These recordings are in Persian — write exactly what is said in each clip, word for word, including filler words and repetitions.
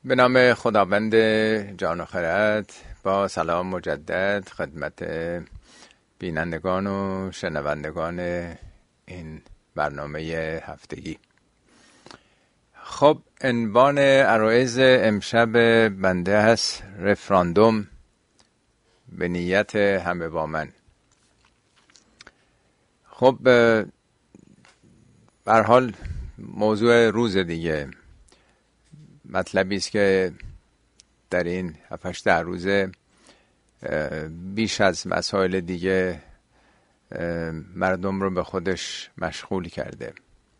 به نام خداوند جان و خرد، با سلام مجدد خدمت بینندگان و شنوندگان این برنامه هفتگی. خب عنوان عرایض امشب بنده هست رفراندوم به نیت همه با من. خب به هر حال موضوع روز دیگه مطلبی است که در این هفت هشت روزه بیش از مسائل دیگه مردم رو به خودش مشغول کرده.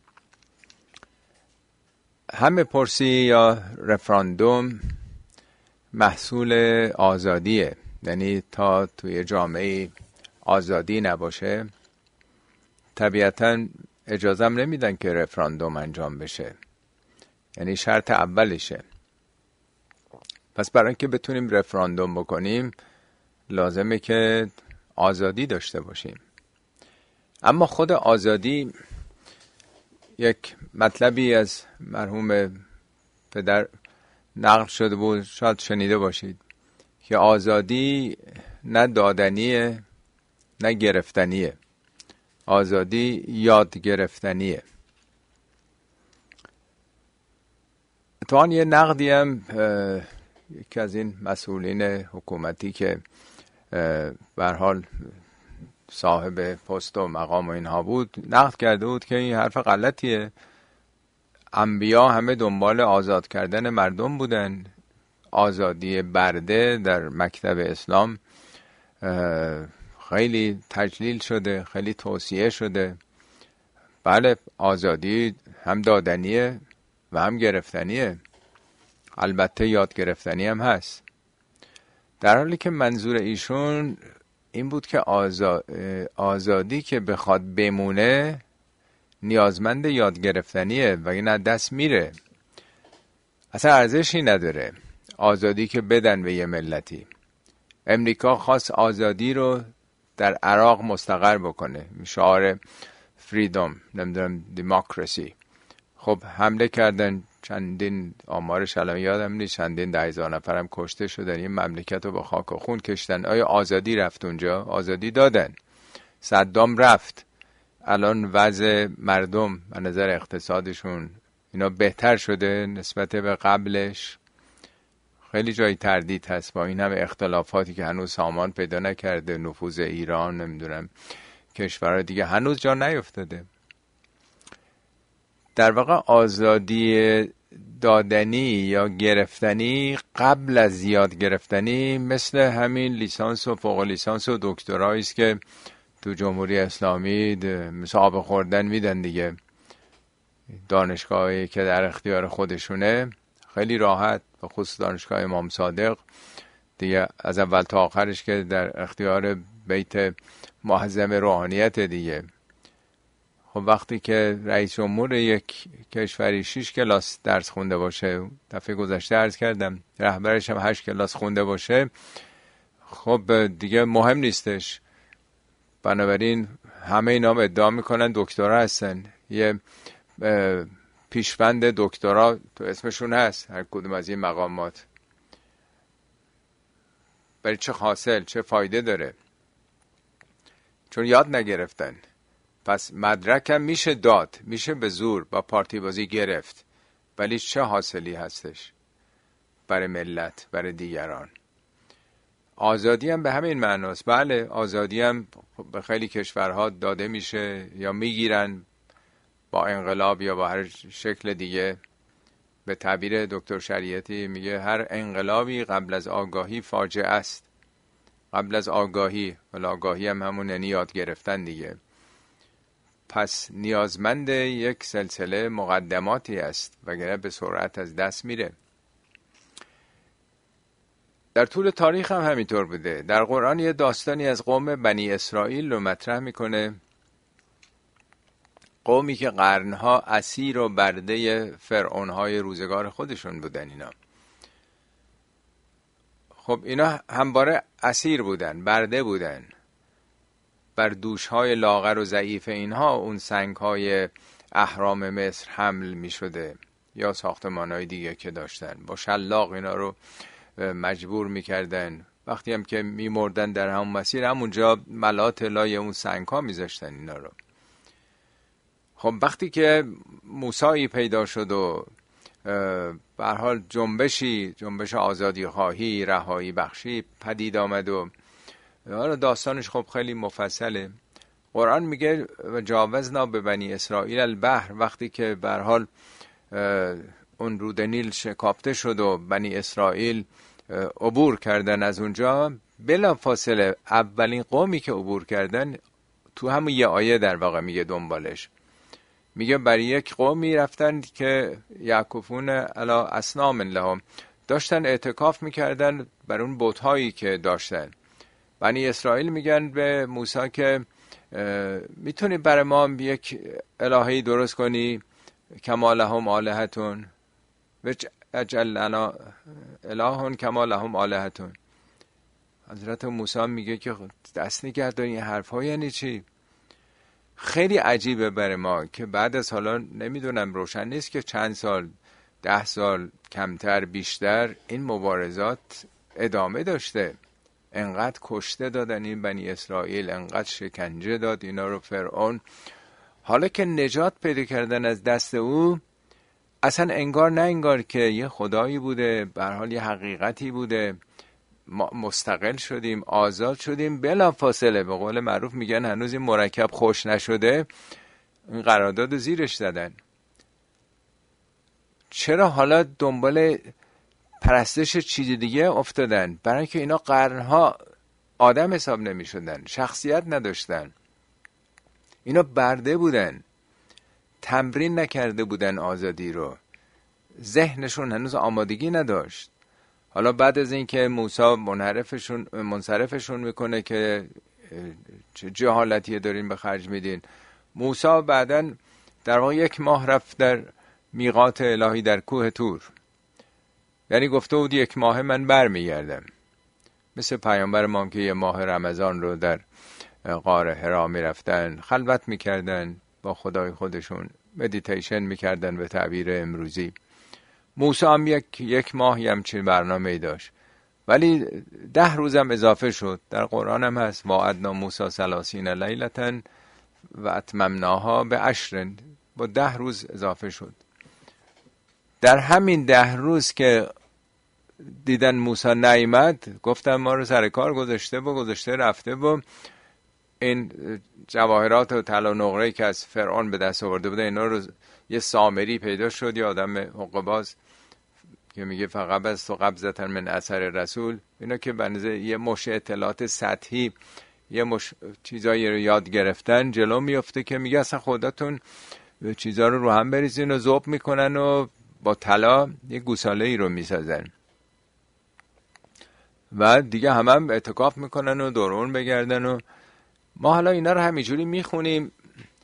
همه پرسی یا رفراندوم محصول آزادیه، یعنی تا توی جامعه آزادی نباشه طبیعتاً اجازه هم نمیدن که رفراندوم انجام بشه، یعنی شرط اولشه. پس برای اینکه بتونیم رفراندوم بکنیم لازمه که آزادی داشته باشیم. اما خود آزادی یک مطلبی از مرحوم پدر نقل شده بود، شاید شنیده باشید که آزادی نه دادنیه نه گرفتنیه، آزادی یاد گرفتنیه. اتفاقاً یه نقدی هم یکی از این مسئولین حکومتی که به هر حال صاحب پست و مقام و اینها بود نقد کرده بود که این حرف غلطیه. انبیا همه دنبال آزاد کردن مردم بودن. آزادی برده در مکتب اسلام خیلی تجلیل شده، خیلی توصیه شده. بله آزادی هم دادنیه و هم گرفتنیه، البته یاد گرفتنی هم هست، در حالی که منظور ایشون این بود که آزا... آزادی که بخواد بمونه نیازمند یاد گرفتنیه و این از دست میره، اصلا ارزشی نداره. آزادی که بدن به یه ملتی. امریکا خواست آزادی رو در عراق مستقر بکنه، شعار فریدم، نمیدونم دموکراسی. خب حمله کردن، چندین آمارش الان یادم نیست، چندین ده هزار نفرم کشته شدن، این مملکت رو با خاک و خون کشتن. آیا آزادی رفت اونجا؟ آزادی دادن. صدام رفت. الان وضع مردم از نظر اقتصادشون اینا بهتر شده نسبت به قبلش؟ خیلی جای تردید هست با این همه اختلافاتی که هنوز سامان پیدا نکرده. نفوذ ایران، نمیدونم کشورها دیگه هنوز جا نیفتاده. در واقع آزادی دادنی یا گرفتنی قبل از یاد گرفتنی مثل همین لیسانس و فوق لیسانس و دکترایی است که تو جمهوری اسلامی مثل آب خوردن میدن دیگه. دانشگاهی که در اختیار خودشونه خیلی راحت، به خصوص دانشگاه امام صادق دیگه از اول تا آخرش که در اختیار بیت معظم روحانیت دیگه. خب وقتی که رئیس جمهور یک کشوری شش کلاس درس خونده باشه، دفعه گذشته عرض کردم رهبرش هم هشت کلاس خونده باشه، خب دیگه مهم نیستش. بنابراین همه اینا ادعا میکنن دکترا هستن، یه پیشوند دکترا تو اسمشون هست هر کدوم از این مقامات. برای چه حاصل، چه فایده داره؟ چون یاد نگرفتن. پس مدرک هم میشه داد، میشه به زور با پارتی بازی گرفت، ولی چه حاصلی هستش برای ملت، برای دیگران؟ آزادی هم به همین معناست. بله آزادی هم به خیلی کشورها داده میشه یا میگیرن با انقلاب یا با هر شکل دیگه. به تعبیر دکتر شریعتی میگه هر انقلابی قبل از آگاهی فاجعه است. قبل از آگاهی، ولی آگاهی هم همون یعنی یاد گرفتن دیگه. پس نیازمند یک سلسله مقدماتی است وگرنه به سرعت از دست میره. در طول تاریخ هم همینطور بوده. در قرآن یه داستانی از قوم بنی اسرائیل رو مطرح میکنه، قومی که قرنها اسیر و برده فرعونهای روزگار خودشون بودن. اینا خب اینا همواره اسیر بودن، برده بودن. بر دوشهای لاغر و ضعیف اینها اون سنگهای اهرام مصر حمل می شده. یا ساختمان‌های دیگه که داشتن، با شلاق اینا رو مجبور میکردن. وقتی هم که میمردن در همون مسیر، همونجا ملات لای اون سنگ‌ها میذاشتن اینا رو. خب وقتی که موسی پیدا شد و به هر حال جنبشی جنبش آزادی خواهی، رهایی بخشی پدید آمد و حالا داستانش خب خیلی مفصله. قرآن میگه و جاوزنا به بنی اسرائیل البحر، وقتی که به هر حال اون رود نیل شکافته شد و بنی اسرائیل عبور کردن از اونجا، بلا فاصله اولین قومی که عبور کردن تو همون یه آیه در واقع میگه دنبالش، میگه برای یک قومی رفتن که یعکفون علی اصنام لهم، داشتن اعتکاف میکردن بر اون بت‌هایی که داشتن. بنی اسرائیل میگن به موسی که میتونی برای ما یک الهی درست کنی کما لهم آلهتون و اجعل لنا الهون کما لهم آلهتون. حضرت موسی میگه که دست نگردن، این حرفا یعنی چی؟ خیلی عجیبه برای ما که بعد از حالا نمیدونم، روشن نیست که چند سال، ده سال، کمتر بیشتر، این مبارزات ادامه داشته. انقدر کشته دادن این بنی اسرائیل، انقدر شکنجه داد اینا رو فرعون. حالا که نجات پیدا کردن از دست او، اصلا انگار نه انگار که یه خدایی بوده، به هر حال یه حقیقتی بوده، ما مستقل شدیم، آزاد شدیم، بلا فاصله به قول معروف میگن هنوز این مرکب خوش نشده، این قرارداد زیرش زدن. چرا حالا دنبال پرستش چیز دیگه افتادن؟ برای اینکه اینا قرنها آدم حساب نمی شدن، شخصیت نداشتن، اینا برده بودن، تمرین نکرده بودن آزادی رو، ذهنشون هنوز آمادگی نداشت. حالا بعد از این که موسی منحرفشون منصرفشون میکنه که چه جهالتیه دارین به خرج میدین، موسی بعدن در واقع یک ماه رفت در میقات الهی در کوه طور، یعنی گفته بود یک ماه من برمیگردم. مثل پیامبر ما که یه ماه رمضان رو در غار حرا میرفتن، خلوت میکردن با خدای خودشون، مدیتیشن میکردن به تعبیر امروزی. موسی هم یک, یک ماه همچین برنامه‌ای داشت، ولی ده روزم اضافه شد. در قرآن هم هست وعدنا موسی ثلاثین لیلة و اتممناها به عشر، با ده روز اضافه شد. در همین ده روز که دیدن موسی نیامد، گفتن ما رو سر کار گذاشته و گذاشته رفته و این جواهرات و طلا و نقره‌ای که از فرعون به دست آورده بوده اینا رو یه سامری پیدا شد، یه آدم حقه‌باز که میگه فقط بس تو قبضتن من اثر رسول، اینا که بنظر یه مش اطلاعات سطحی، یه مش چیزایی رو یاد گرفتن، جلو میفته که میگه اصلا خودتون چیزا رو رو هم بریزین و ذوب میکنن و با طلا یه گوساله ای رو میسازن و دیگه هم هم اعتکاف میکنن و دورون بگردن. و ما حالا اینا رو همینجوری میخونیم،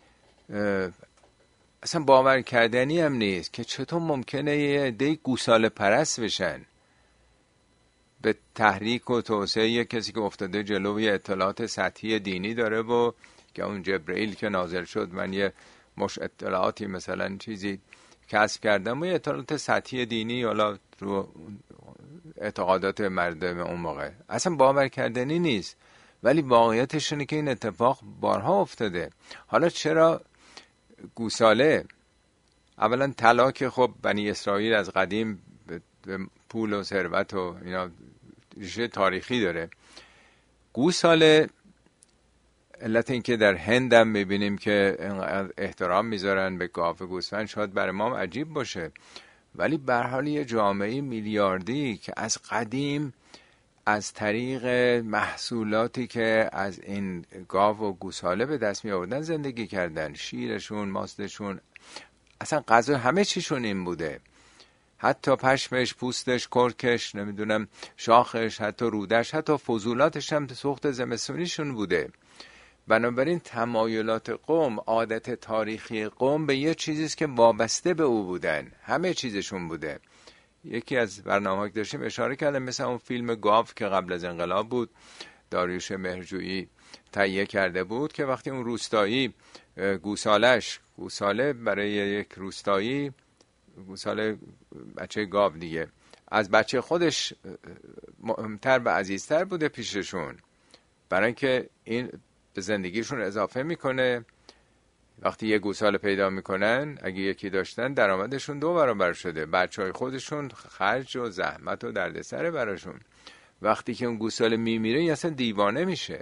اصلا باور کردنی هم نیست که چطور ممکنه یه عده گوساله پرست بشن. به تحریک و توسعه یه کسی که افتاده جلوی اطلاعات سطحی دینی داره و که اون جبرئیل که نازل شد من یه مش اطلاعاتی مثلا چیزی کسب کردم و یه اطلاعات سطحی دینی حالا رو اعتقادات مردم اون موقع، اصلا باور کردنی نیست. ولی واقعیتش اینه که این اتفاق بارها افتاده. حالا چرا گوساله؟ اولا طلا که خب بنی اسرائیل از قدیم به پول و ثروت و اینا ریشه تاریخی داره. گوساله علت این که در هند هم میبینیم که احترام میذارن به گاو گوسفند، شاید برای ما عجیب باشه، ولی به هر حال یه جامعه میلیاردی که از قدیم از طریق محصولاتی که از این گاو و گوساله به دست می آوردن زندگی کردن، شیرشون، ماستشون، اصلا غذا همه چیشون این بوده، حتی پشمش، پوستش، کرکش، نمیدونم شاخش، حتی رودش، حتی فضولاتش هم سوخت زمستونیشون بوده. بنابراین تمایلات قوم، عادت تاریخی قوم به یه چیزیست که وابسته به او بودن، همه چیزشون بوده. یکی از برنامه‌ها که داشتیم اشاره کردم، مثل اون فیلم گاو که قبل از انقلاب بود، داریوش مهرجویی تهیه کرده بود، که وقتی اون روستایی گوسالش گوساله برای یک روستایی گوساله بچه گاو دیگه از بچه خودش مهمتر و عزیزتر بوده پیششون، برای اینکه این به زندگیشون اضافه میکنه. وقتی یه گوساله پیدا میکنن، اگه یکی داشتن، درآمدشون دو برابر شده، بچه های خودشون خرج و زحمت و دردسر براشون. وقتی که اون گوساله میمیره یه اصلا دیوانه میشه.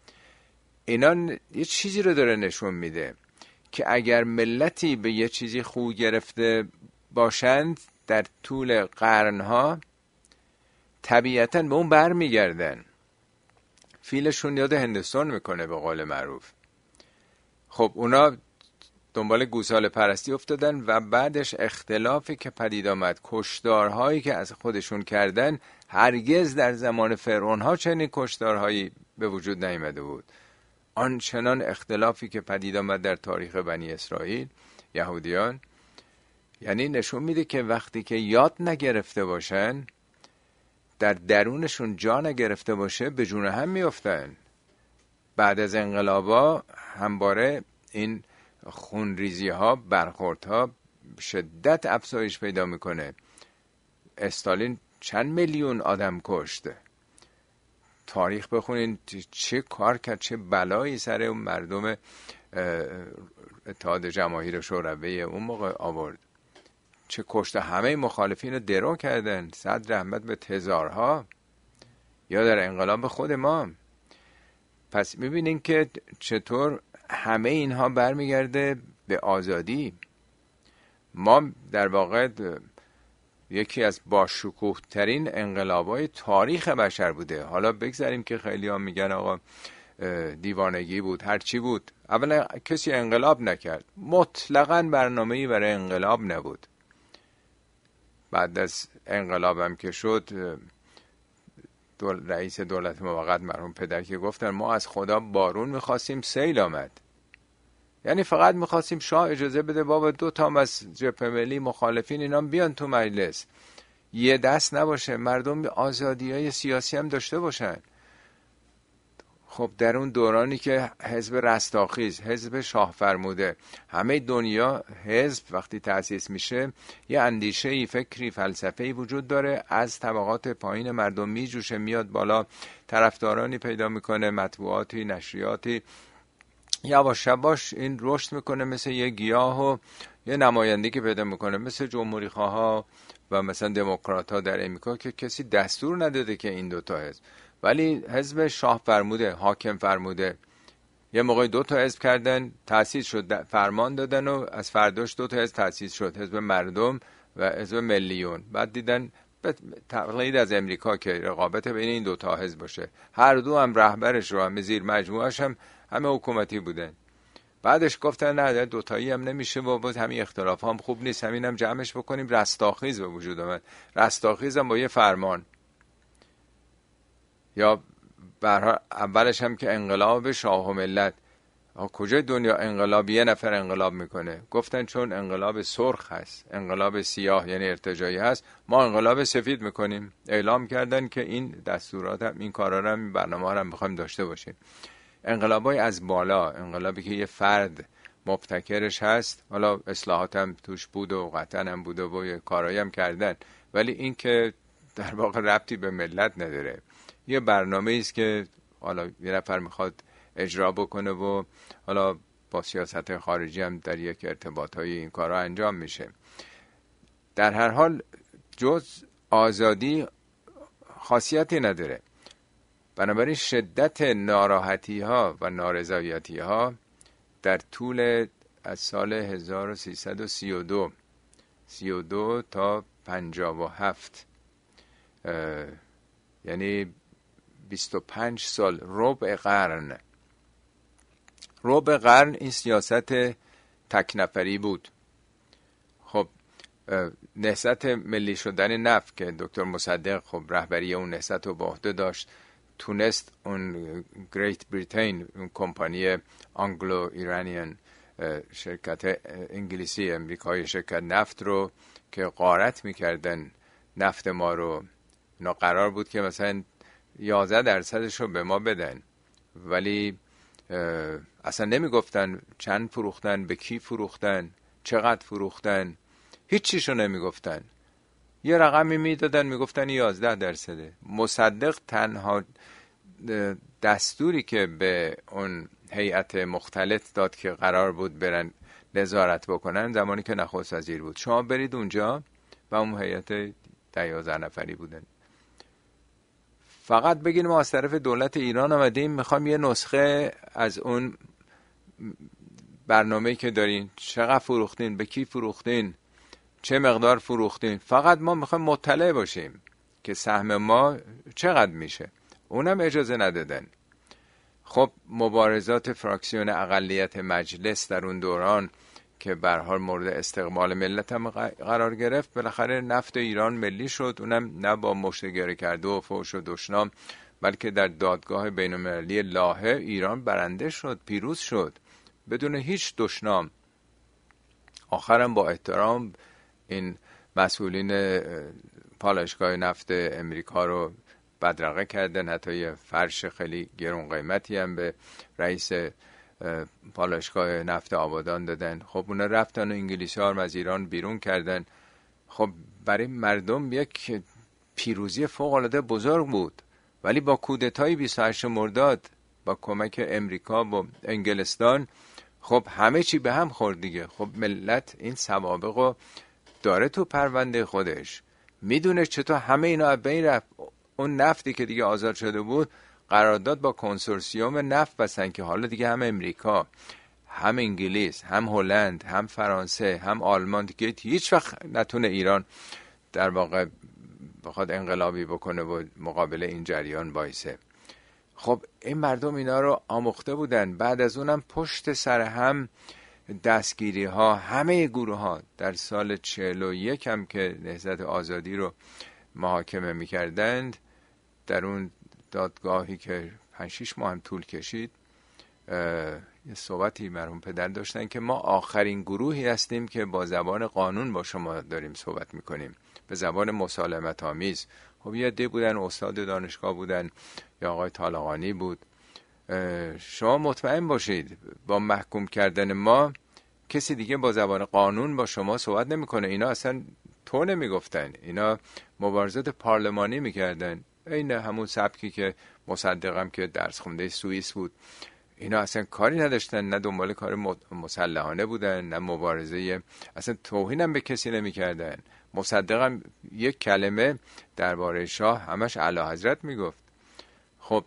اینا یه چیزی رو داره نشون میده که اگر ملتی به یه چیزی خو گرفته باشند در طول قرنها، طبیعتاً به اون بر میگردن. فیلشون یاد هندوستان میکنه به قول معروف. خب اونا دنبال گوساله پرستی افتادن و بعدش اختلافی که پدید آمد، کشتارهایی که از خودشون کردن، هرگز در زمان فرعون ها چنین کشتارهایی به وجود نیامده بود. آنچنان اختلافی که پدید آمد در تاریخ بنی اسرائیل، یهودیان، یعنی نشون میده که وقتی که یاد نگرفته باشن، در درونشون جا نگرفته باشه، به جون هم میافتن. بعد از انقلابا همباره این خونریزی ها، برخورد ها شدت افزایش پیدا میکنه. استالین چند میلیون آدم کشته. تاریخ بخونین چه کار کرد، چه بلایی سر اون مردم اتحاد جماهیر شوروی اون موقع آورد، چه کشته. همه مخالفین رو درو کردن، صد رحمت به تزارها. یا در انقلاب خود ما. پس میبینین که چطور همه اینها برمیگرده به آزادی. ما در واقع یکی از باشکوه ترین انقلابای تاریخ بشر بوده. حالا بگذاریم که خیلی ها میگن آقا دیوانگی بود، هر چی بود. اولا کسی انقلاب نکرد، مطلقاً برنامه‌ای برای انقلاب نبود. بعد از انقلابم که شد، دول رئیس دولت موقت مرحوم پدر که گفتن ما از خدا بارون میخواستیم، سیل آمد. یعنی فقط میخواستیم شاه اجازه بده بابا دو تا از جبهه ملی مخالفین اینا بیان تو مجلس، یه دست نباشه، مردم آزادی‌های سیاسی هم داشته باشن. خب در اون دورانی که حزب رستاخیز، حزب شاه فرموده، همه دنیا حزب وقتی تأسیس میشه یه اندیشه‌ای، فکری، فلسفه‌ای وجود داره، از طبقات پایین مردم میجوشه میاد بالا، طرفدارانی پیدا میکنه، مطبوعاتی، نشریاتی، یواش یواش این رشد میکنه مثل یه گیاه و یه نمایندگی که پیدا میکنه، مثل جمهوری خواها و مثلا دموکرات ها در امریکا که کسی دستور نداده که این دوتا حزب، ولی حزب شاه فرموده، حاکم فرموده. یه موقع دو تا حزب کردن، تأسیس شد، فرمان دادن و از فرداش دو تا حزب تأسیس شد، حزب مردم و حزب ملیون. بعد دیدن به تقلید از امریکا که رقابت بین این دو تا حزب باشه، هر دو هم رهبرش رو هم زیر مجموعش هم همه حکومتی بودن. بعدش گفتن نه دوتایی هم نمیشه بابا، همین اختلاف هم خوب نیست، همین هم جمعش بکنیم. رستاخیز به وجود آمد. رستاخیز هم با یه فرمان، یا برها اولش هم که انقلاب شاه و ملت. کجای دنیا انقلاب یه نفر انقلاب میکنه؟ گفتن چون انقلاب سرخ هست، انقلاب سیاه یعنی ارتجاعی هست، ما انقلاب سفید میکنیم. اعلام کردن که این دستورات هم، این کارا هم، این برنامه ها هم میخوایم داشته باشیم. انقلابای از بالا، انقلابی که یه فرد مبتکرش هست، حالا اصلاحات هم توش بود و قطعا هم بود و یه کارایی هم کردن، ولی این که در واقع ربطی به ملت نداره، یه برنامه ایست که حالا یه نفر میخواد اجرا بکنه و حالا با سیاست خارجی هم در یک ارتباطهای این کارا انجام میشه. در هر حال جز آزادی خاصیتی نداره. بنابراین شدت ناراحتی ها و نارضایتی ها در طول از سال هزار و سیصد و سی و دو سی و دو تا پنجاه و هفت، یعنی بیست و پنج سال، ربع قرن ربع قرن این سیاست تک نفری بود. خب نهضت ملی شدن نفت که دکتر مصدق خب رهبری اون نهضت رو به عهده داشت، تونست اون گریت بریتین، اون کمپانی آنگلو ایرانیان، شرکت انگلیسی امریکایی، شرکت نفت رو که غارت میکردن نفت ما رو، اینا قرار بود که مثلا یازده درصدش رو به ما بدن، ولی اصلا نمیگفتن چند فروختن، به کی فروختن، چقدر فروختن، هیچیشو نمیگفتن، یه رقمی میدادن میگفتن یازده درصده. مصدق تنها دستوری که به اون هیئت مختلط داد که قرار بود برن نظارت بکنن زمانی که نخست وزیر بود، شما برید اونجا، و اون هیئت ده یازده نفری بودن، فقط بگین ما از طرف دولت ایران آمدیم میخوام یه نسخه از اون برنامه‌ای که دارین، چقدر فروختین، به کی فروختین، چه مقدار فروختین، فقط ما میخوایم مطلع باشیم که سهم ما چقدر میشه. اونم اجازه ندادن. خب مبارزات فراکسیون اقلیت مجلس در اون دوران که به هر حال مورد استقبال ملت هم قرار گرفت، بالاخره نفت ایران ملی شد، اونم نه با مشتگره کرده و فوش و دشنام، بلکه در دادگاه بین‌المللی لاهه ایران برنده شد، پیروز شد بدون هیچ دشنام. آخرم با احترام این مسئولین پالایشگاه نفت امریکا رو بدرقه کردن، حتی یه فرش خیلی گرون قیمتی هم به رئیس پالایشگاه نفت آبادان دادن. خب اونا رفتن و انگلیسی ها رو از ایران بیرون کردن. خب برای مردم یک پیروزی فوق العاده بزرگ بود، ولی با کودتای بیست و هشت مرداد با کمک امریکا و انگلستان خب همه چی به هم خورد دیگه. خب ملت این سوابق رو داره تو پرونده خودش، میدونه چطور همه اینا از بین رفت. اون نفتی که دیگه آزاد شده بود قرارداد با کنسورسیوم نفت بستن که حالا دیگه هم امریکا، هم انگلیس، هم هلند، هم فرانسه، هم آلمان دیگه هیچ وقت نتونه ایران در واقع بخواد انقلابی بکنه و مقابل این جریان وایسه. خب این مردم اینا رو آموخته بودن. بعد از اونم پشت سر هم دستگیری ها، همه گروه ها در سال چهل و یک هم که نهضت آزادی رو محاکمه میکردند، در اون دادگاهی که پنج شش ماه هم طول کشید، یه صحبتی مرحوم پدر داشتن که ما آخرین گروهی هستیم که با زبان قانون با شما داریم صحبت میکنیم، به زبان مسالمت آمیز. خب یه عده بودن، استاد دانشگاه بودن، یا آقای طالقانی بود. شما مطمئن باشید با محکوم کردن ما کسی دیگه با زبان قانون با شما صحبت نمیکنه. اینا اصلا تو نمیگفتن، اینا مبارزات پارلمانی میکردن، این همون سبکی که مصدقم که درس خونده سوئیس بود. اینا اصلا کاری نداشتن، نه دنبال کار مسلحانه بودن، نه مبارزه، اصلا توهین هم به کسی نمیکردن. مصدقم یک کلمه درباره شاه همش اعلی حضرت میگفت. خب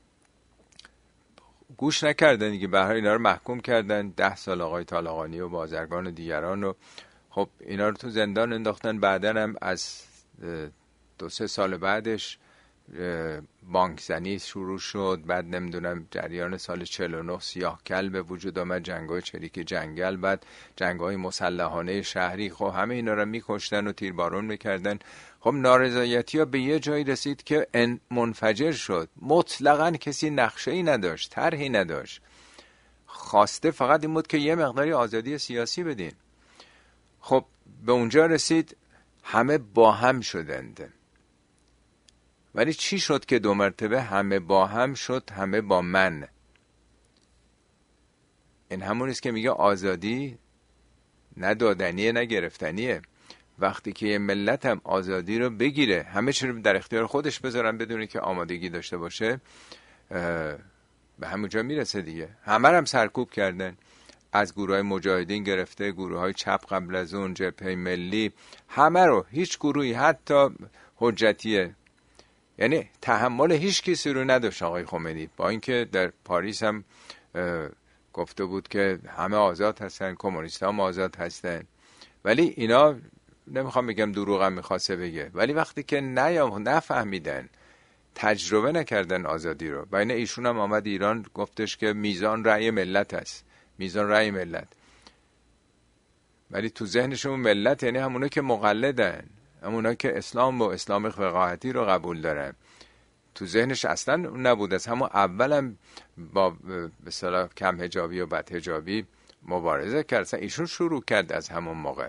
گوش نکردن دیگه، به هر حال اینا رو محکوم کردن، ده سال آقای طالقانی و بازرگان و دیگران رو. خب اینا رو تو زندان انداختن. بعدن هم از دو سه سال بعدش بانک زنی شروع شد. بعد نمیدونم جریان سال چهل و نه سیاه کل به وجود آمد، جنگ‌های چریک جنگل، بعد جنگ‌های مسلحانه شهری. خب همه اینا رو میکشتن و تیربارون میکردن. خب نارضایتی ها به یه جایی رسید که منفجر شد. مطلقاً کسی نقشه‌ای نداشت، طرحی نداشت، خواسته فقط این بود که یه مقداری آزادی سیاسی بدین. خب به اونجا رسید همه با هم شدند. ولی چی شد که دو مرتبه همه با هم شد همه با من؟ این همون است که میگه آزادی نه دادنیه نه گرفتنیه. وقتی که یه ملت هم آزادی رو بگیره، همه چی رو در اختیار خودش بذارن بدون که آمادگی داشته باشه، به همونجا میرسه دیگه. همه هم سرکوب کردن، از گروه های مجاهدین گرفته، گروه های چپ قبل از اون، جبهه ملی، همه رو، هیچ گروهی حتی حجتیه، یعنی تحمل هیچ کسی رو نداشت آقای خمینی. با اینکه در پاریس هم گفته بود که همه آزاد هستن، کمونیست هم آزاد هستن، ولی اینا نمیخوام بگم دروغم میخواسته بگه، ولی وقتی که نیام نفهمیدن، تجربه نکردن آزادی رو. و اینه ایشون هم آمد ایران گفتش که میزان رأی ملت هست، میزان رأی ملت، ولی تو ذهنشون ملت یعنی همونا که مقلدن، همونا که اسلام و اسلام فقاهتی رو قبول دارن. تو ذهنش اصلا نبود. از همون اولم با به اصطلاح کم حجابی و بد حجابی مبارزه کرد. ایشون شروع کرد از همون موقع.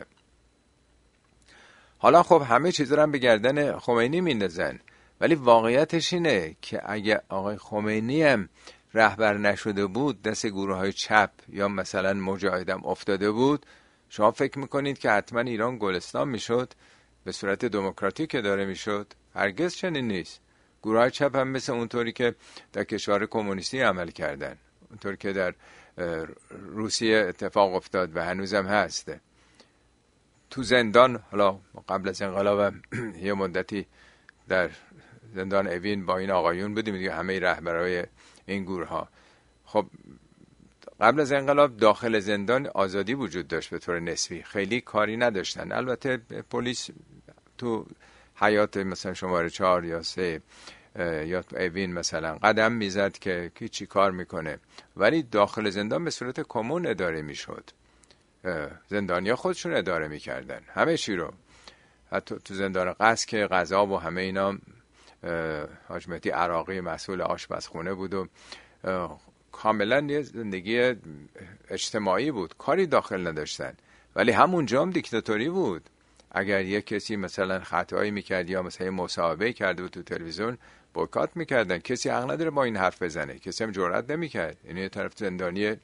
حالا خب همه چیز رو هم به گردن خمینی میندازن، ولی واقعیتش اینه که اگه آقای خمینی هم رهبر نشده بود، دست گروه های چپ یا مثلا مجاهدم افتاده بود، شما فکر میکنید که حتما ایران گلستان میشد به صورت دموکراتیک که داره میشد؟ هرگز چنین نیست. گروه چپ هم مثل اونطوری که در کشور کمونیستی عمل کردن، اونطوری که در روسیه اتفاق افتاد و هنوزم هست. تو زندان، حالا قبل از انقلاب یه مدتی در زندان اوین با این آقایون بودیم دیگه، همه رهبرای این گروه ها. خب قبل از انقلاب داخل زندان آزادی وجود داشت به طور نسبی، خیلی کاری نداشتن. البته پلیس تو حیات مثلا شماره چهار یا سه یا تو اوین مثلا قدم میزد که کی چی کار میکنه، ولی داخل زندان به صورت کمون اداره میشد. زندانیا خودشون اداره میکردن همه چی رو. حتی تو زندان قصر که غذا و همه اینا حاج مهدی عراقی مسئول آشپزخونه بود و کاملا یه زندگی اجتماعی بود، کاری داخل نداشتن. ولی همونجا هم دیکتاتوری بود. اگر یک کسی مثلا خطایی میکرد یا مثلا مصاحبه کرده بود تو تلویزیون، بویکات میکردن. کسی حق نداره با این حرف بزنه، کسی هم جرئت نمیکرد. یعنی یه طرف زندانی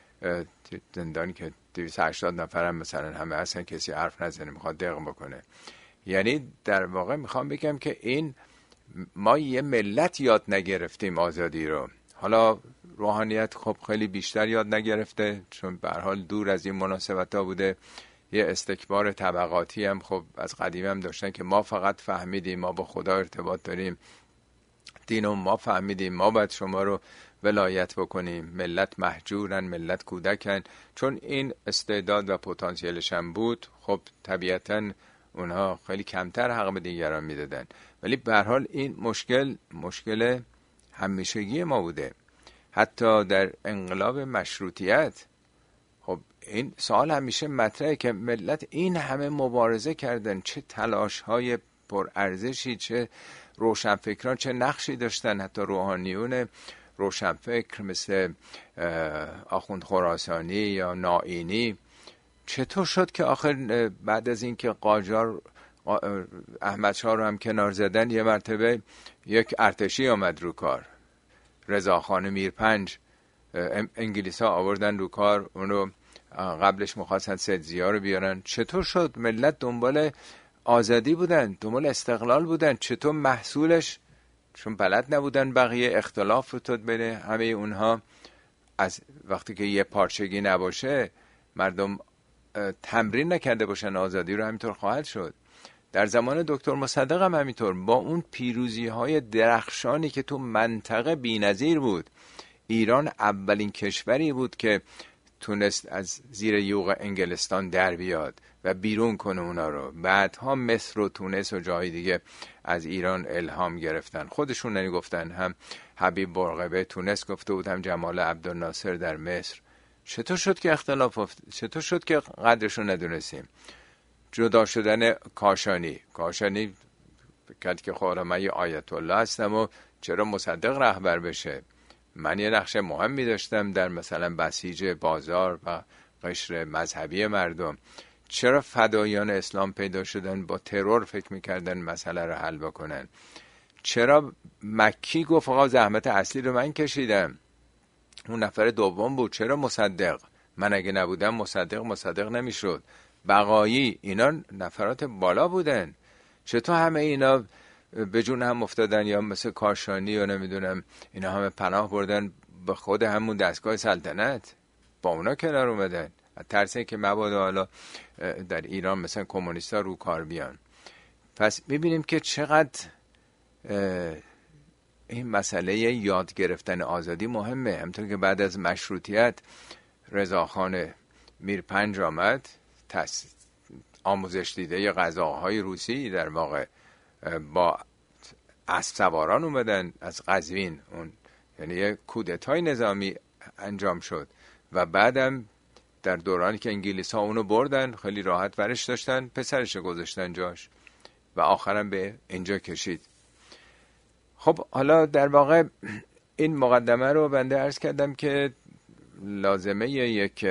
زندانی که دویست و هشتاد نفرم مثلا همه هستن، کسی حرف نزنه، میخواد دق بکنه. یعنی در واقع میخوام بگم که این ما یه ملت یاد نگرفتیم آزادی رو. حالا روحانیت خب خیلی بیشتر یاد نگرفته، چون به هر حال دور از این مناسبت‌ها بوده. یه استکبار طبقاتی هم خب از قدیم هم داشتن که ما فقط فهمیدیم، ما با خدا ارتباط داریم، دینو ما فهمیدیم، ما باید شما رو ولایت بکنیم، ملت محجورن، ملت کودکن. چون این استعداد و پتانسیلش هم بود، خب طبیعتاً اونها خیلی کمتر حق به دیگران میدادن. ولی به هر حال این مشکل مشکل همیشگی ما بوده. حتی در انقلاب مشروطیت خب این سوال همیشه مطرحه که ملت این همه مبارزه کردن، چه تلاش های پرارزشی، چه روشنفکران چه نقشی داشتن. حتی روحانیون روشنفکر مثل آخوند خراسانی یا نائینی، چطور شد که آخر بعد از این که قاجار احمد شاه رو هم کنار زدن، یه مرتبه یک ارتشی آمد رو کار، رضاخان میرپنج، انگلیس ها آوردن رو کار اونو. قبلش میخواستن سدزیا رو بیارن. چطور شد؟ ملت دنبال آزادی بودن، دنبال استقلال بودن. چطور محصولش؟ چون بلد نبودن بقیه اختلاف فتاد بین همه اونها. از وقتی که یه پارچگی نباشه، مردم تمرین نکرده باشن آزادی رو، همینطور خواهد شد. در زمان دکتر مصدق هم همینطور، با اون پیروزی های درخشانی که تو منطقه بی‌نظیر بود. ایران اولین کشوری بود که تونست از زیر یوغ انگلستان در بیاد و بیرون کنه اونا رو. بعدها مصر و تونس و جای دیگه از ایران الهام گرفتن. خودشون نگفتن، هم حبیب برقبه تونس گفته بود، هم جمال عبدالناصر در مصر. چطور شد که اختلاف افتاد؟ چطور شد که قدرشو ندونستیم؟ جدا شدن کاشانی کاشانی فکرد که خب من یه آیت الله هستم و چرا مصدق رهبر بشه؟ من یه نقش مهمی داشتم در مثلا بسیج بازار و قشر مذهبی مردم. چرا فدایان اسلام پیدا شدن با ترور فکر میکردن مسئله رو حل بکنن؟ چرا مکی گفت آقا زحمت اصلی رو من کشیدم، اون نفر دوم بود؟ چرا مصدق؟ من اگه نبودم مصدق مصدق نمیشد. بقایی، اینا نفرات بالا بودن. چطور همه اینا به جون هم افتادن؟ یا مثل کاشانی و نمیدونم اینا همه پناه بردن به خود همون دستگاه سلطنت، با اونا کنار اومدن، ترسه که مبادا حالا در ایران مثلا کمونیستا رو کار بیان. پس میبینیم که چقدر این مسئله یاد گرفتن آزادی مهمه. همونطور که بعد از مشروطیت رضاخان میرپنج آمد، آموزش دیده غزاهای روسی در واقع با اسب سواران اومدن از قزوین، اون یعنی یک کودتای نظامی انجام شد و بعدم در دورانی که انگلیس ها اونو بردن خیلی راحت ورش داشتن، پسرش گذاشتن جاش و آخرم به اینجا کشید. خب حالا در واقع این مقدمه رو بنده عرض کردم که لازمه یک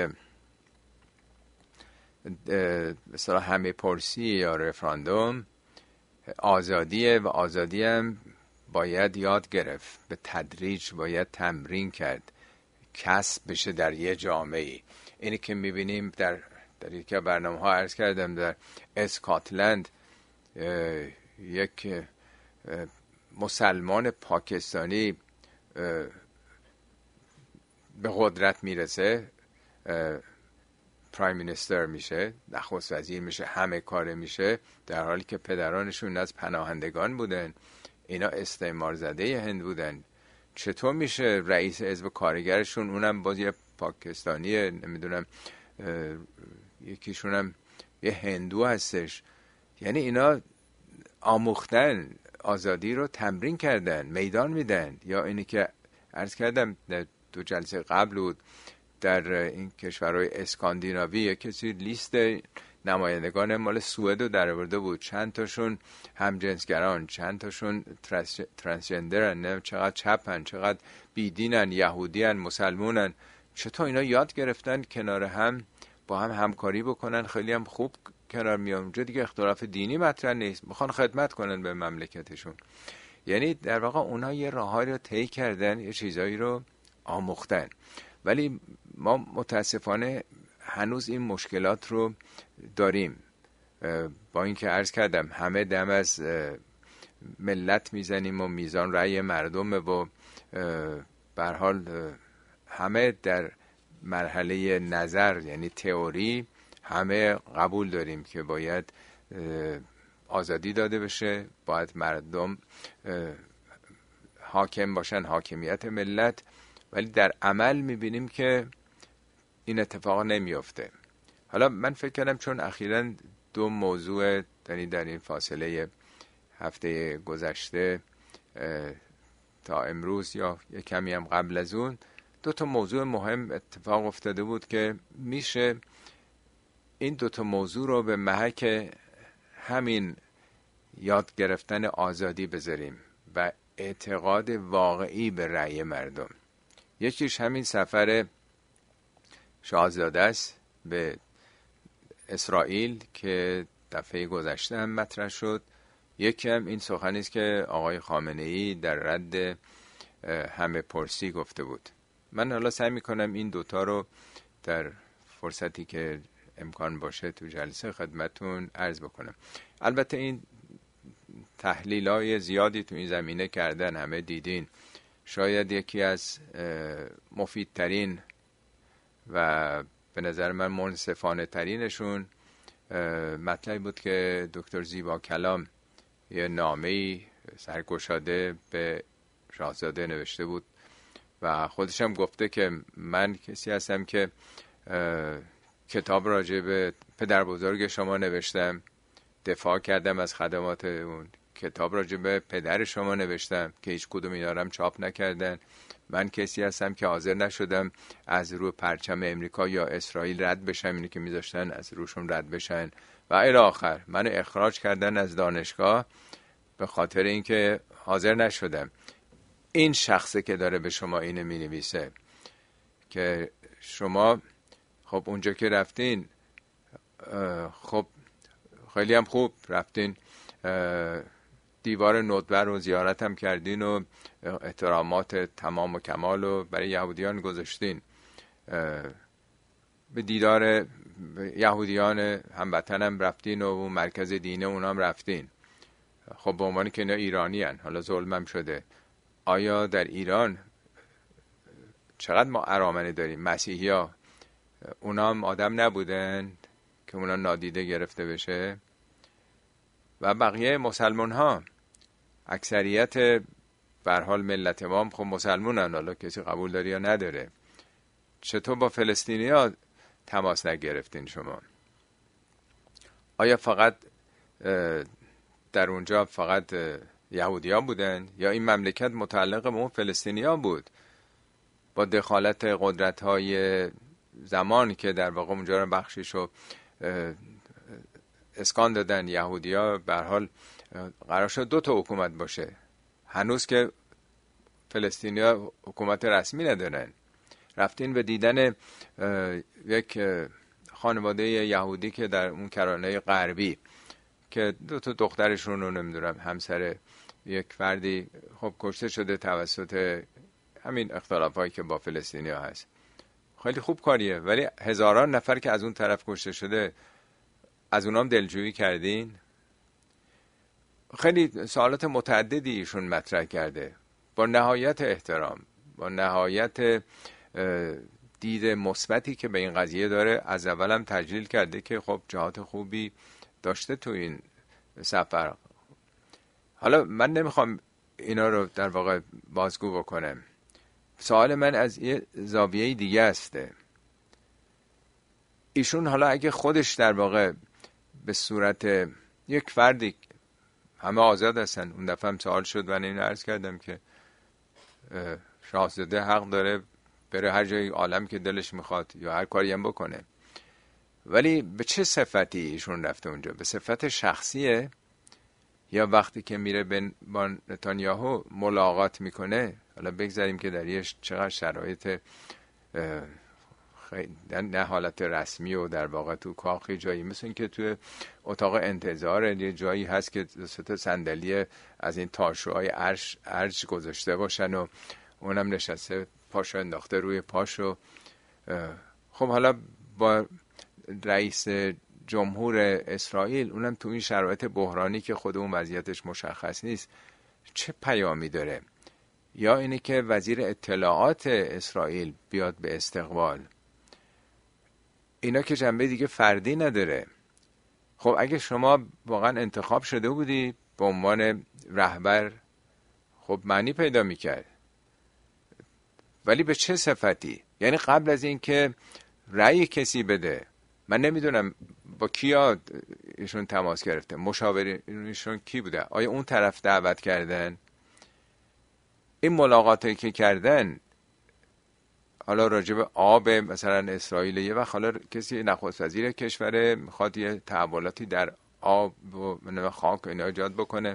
مثلا همه پرسی یا رفراندوم آزادیه و آزادی هم باید یاد گرفت، به تدریج باید تمرین کرد، کسب بشه در یه جامعه. اینی که میبینیم در در یکی برنامه ها عرض کردم در اسکاتلند یک مسلمان پاکستانی به قدرت میرسه، پرایم مینیستر میشه، نخست وزیر میشه، همه کاره میشه، در حالی که پدرانشون از پناهندگان بودن، اینا استعمار زده هند بودن. چطور میشه رئیس حزب کارگرشون اونم باز یه پاکستانیه، نمیدونم یکیشون هم یه هندو هستش؟ یعنی اینا آموختن، آزادی رو تمرین کردن، میدان میدن. یا اینی که عرض کردم در دو جلسه قبل بود، در این کشورهای اسکاندیناوی کسی لیست نمایندگان مال سوئد رو در آورده بود، چند تاشون همجنسگران، چند تاشون ترنس ترنسجندرن، نه چقدر چپن، چقدر بیدینن، یهودیان، مسلمونن. چطور اینا یاد گرفتن کنار هم با هم همکاری بکنن، خیلی هم خوب کنار میان. اونجا دیگه اختلاف دینی مطرح نیست، میخوان خدمت کنن به مملکتشون. یعنی در واقع اونها یه راههایی رو طی کردن، یه چیزایی رو آموختن. ولی ما متاسفانه هنوز این مشکلات رو داریم، با اینکه عرض کردم همه دم از ملت میزنیم و میزان رأی مردم و به هر حال همه در مرحله نظر، یعنی تئوری، همه قبول داریم که باید آزادی داده بشه، باید مردم حاکم باشن، حاکمیت ملت. ولی در عمل میبینیم که این اتفاق نمیفته. حالا من فکر کردم چون اخیراً دو موضوع یعنی در این فاصله هفته گذشته تا امروز یا یک کمی هم قبل از اون دو تا موضوع مهم اتفاق افتاده بود که میشه این دو تا موضوع رو به محک همین یاد گرفتن آزادی بذاریم و اعتقاد واقعی به رأی مردم. یکیش همین سفر شاهزاده است به اسرائیل که دفعه گذشته هم مطرح شد. یکی هم این سخنی است که آقای خامنه‌ای در رد همه پرسی گفته بود. من حالا سعی میکنم این دوتا رو در فرصتی که امکان باشه تو جلسه خدمتون عرض بکنم. البته این تحلیل‌های زیادی تو این زمینه کردن، همه دیدین. شاید یکی از مفیدترین و به نظر من منصفانه ترینشون مطلبی بود که دکتر زیبا کلام یه نامه‌ای سرگشاده به شاهزاده نوشته بود و خودش هم گفته که من کسی هستم که کتاب راجع به پدر بزرگ شما نوشتم، دفاع کردم از خدمات اون، کتاب راجع به پدر شما نوشتم که هیچ کدوم اینا رو هم چاپ نکردن. من کسی هستم که حاضر نشدم از روی پرچم امریکا یا اسرائیل رد بشم، اینی که میذاشتن از روشون رد بشن و الی آخر. منو اخراج کردن از دانشگاه به خاطر اینکه حاضر نشدم. این شخصی که داره به شما اینو مینویسه که شما خب اونجا که رفتین، خب خیلی هم خوب رفتین، دیوار ندبه رو زیارت هم کردین و احترامات تمام و کمال رو برای یهودیان گذاشتین، به دیدار یهودیان هموطن هم رفتین و مرکز دینه اونام رفتین. خب به عنوانی که اینا ایرانی هن، حالا ظلم هم شده. آیا در ایران چقدر ما ارامنه داریم؟ مسیحی ها اونا هم آدم نبودن که اونا نادیده گرفته بشه؟ و بقیه مسلمان ها، اکثریت به هر حال ملت ما هم خب مسلمانن، حالا کسی قبول داره یا نداره. چطور با فلسطینی ها تماس نگرفتین شما؟ آیا فقط در اونجا فقط یهودی ها بودن یا این مملکت متعلق به اون فلسطینی ها بود؟ با دخالت قدرت های زمان که در واقع اونجا رو بخشیش رو اسکان دادن یهودی ها، به هر حال قرار شد دو تا حکومت باشه. هنوز که فلسطینی ها حکومت رسمی ندارن. رفتین به دیدن یک خانواده یهودی که در اون کرانه غربی که دو تا دخترشون رو نمیدونم همسر یک فردی خب کشته شده توسط همین اختلافایی که با فلسطینی ها هست. خیلی خوب کاریه، ولی هزاران نفر که از اون طرف کشته شده از اونام دلجویی کردین؟ خیلی سوالات متعددی ایشون مطرح کرده با نهایت احترام، با نهایت دید مثبتی که به این قضیه داره. از اولم تجلیل کرده که خب جهات خوبی داشته تو این سفر. حالا من نمیخوام اینا رو در واقع بازگو بکنم. سوال من از یه زاویه دیگه هسته. ایشون حالا اگه خودش در واقع به صورت یک فردی، همه آزاد هستن، اون دفعه هم سوال شد و اینو عرض کردم که شاهزاده حق داره بره هر جای عالم که دلش میخواد یا هر کاری هم بکنه، ولی به چه صفتی ایشون رفته اونجا؟ به صفت شخصیه یا وقتی که میره با نتانیاهو ملاقات میکنه؟ حالا بگذاریم که در یه چقدر شرایط نه حالت رسمی و در واقع تو کاخی جایی، مثل این که تو اتاق انتظار یه جایی هست که دو صندلی از این تاشوهای ارج ارج گذاشته باشن و اونم نشسته پاشو انداخته روی پاشو. خب حالا با رئیس جمهور اسرائیل، اونم تو این شرایط بحرانی که خود اون وضعیتش مشخص نیست، چه پیامی داره؟ یا اینه که وزیر اطلاعات اسرائیل بیاد به استقبال، اینا که جنبه دیگه فردی نداره. خب اگه شما واقعا انتخاب شده بودی به عنوان رهبر، خب معنی پیدا میکرد، ولی به چه صفتی؟ یعنی قبل از این که رأی کسی بده، من نمیدونم با کیا ایشون تماس گرفته، مشاورینشون کی بوده؟ آیا اون طرف دعوت کردن؟ این ملاقاتی که کردن حالا راجب آب مثلا اسرائیل، یه وقت حالا کسی نخست وزیر کشور میخواد یه تحولاتی در آب و خاک اینا ایجاد بکنه.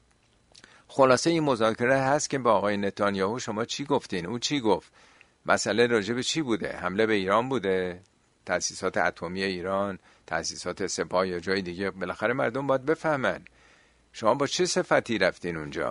خلاصه این مذاکره هست که با آقای نتانیاهو شما چی گفتین؟ اون چی گفت؟ مسئله راجب چی بوده؟ حمله به ایران بوده؟ تأسیسات اتمی ایران، تأسیسات سپاه یا جای دیگه؟ بالاخره مردم باید بفهمن شما با چه صفتی رفتین اونجا؟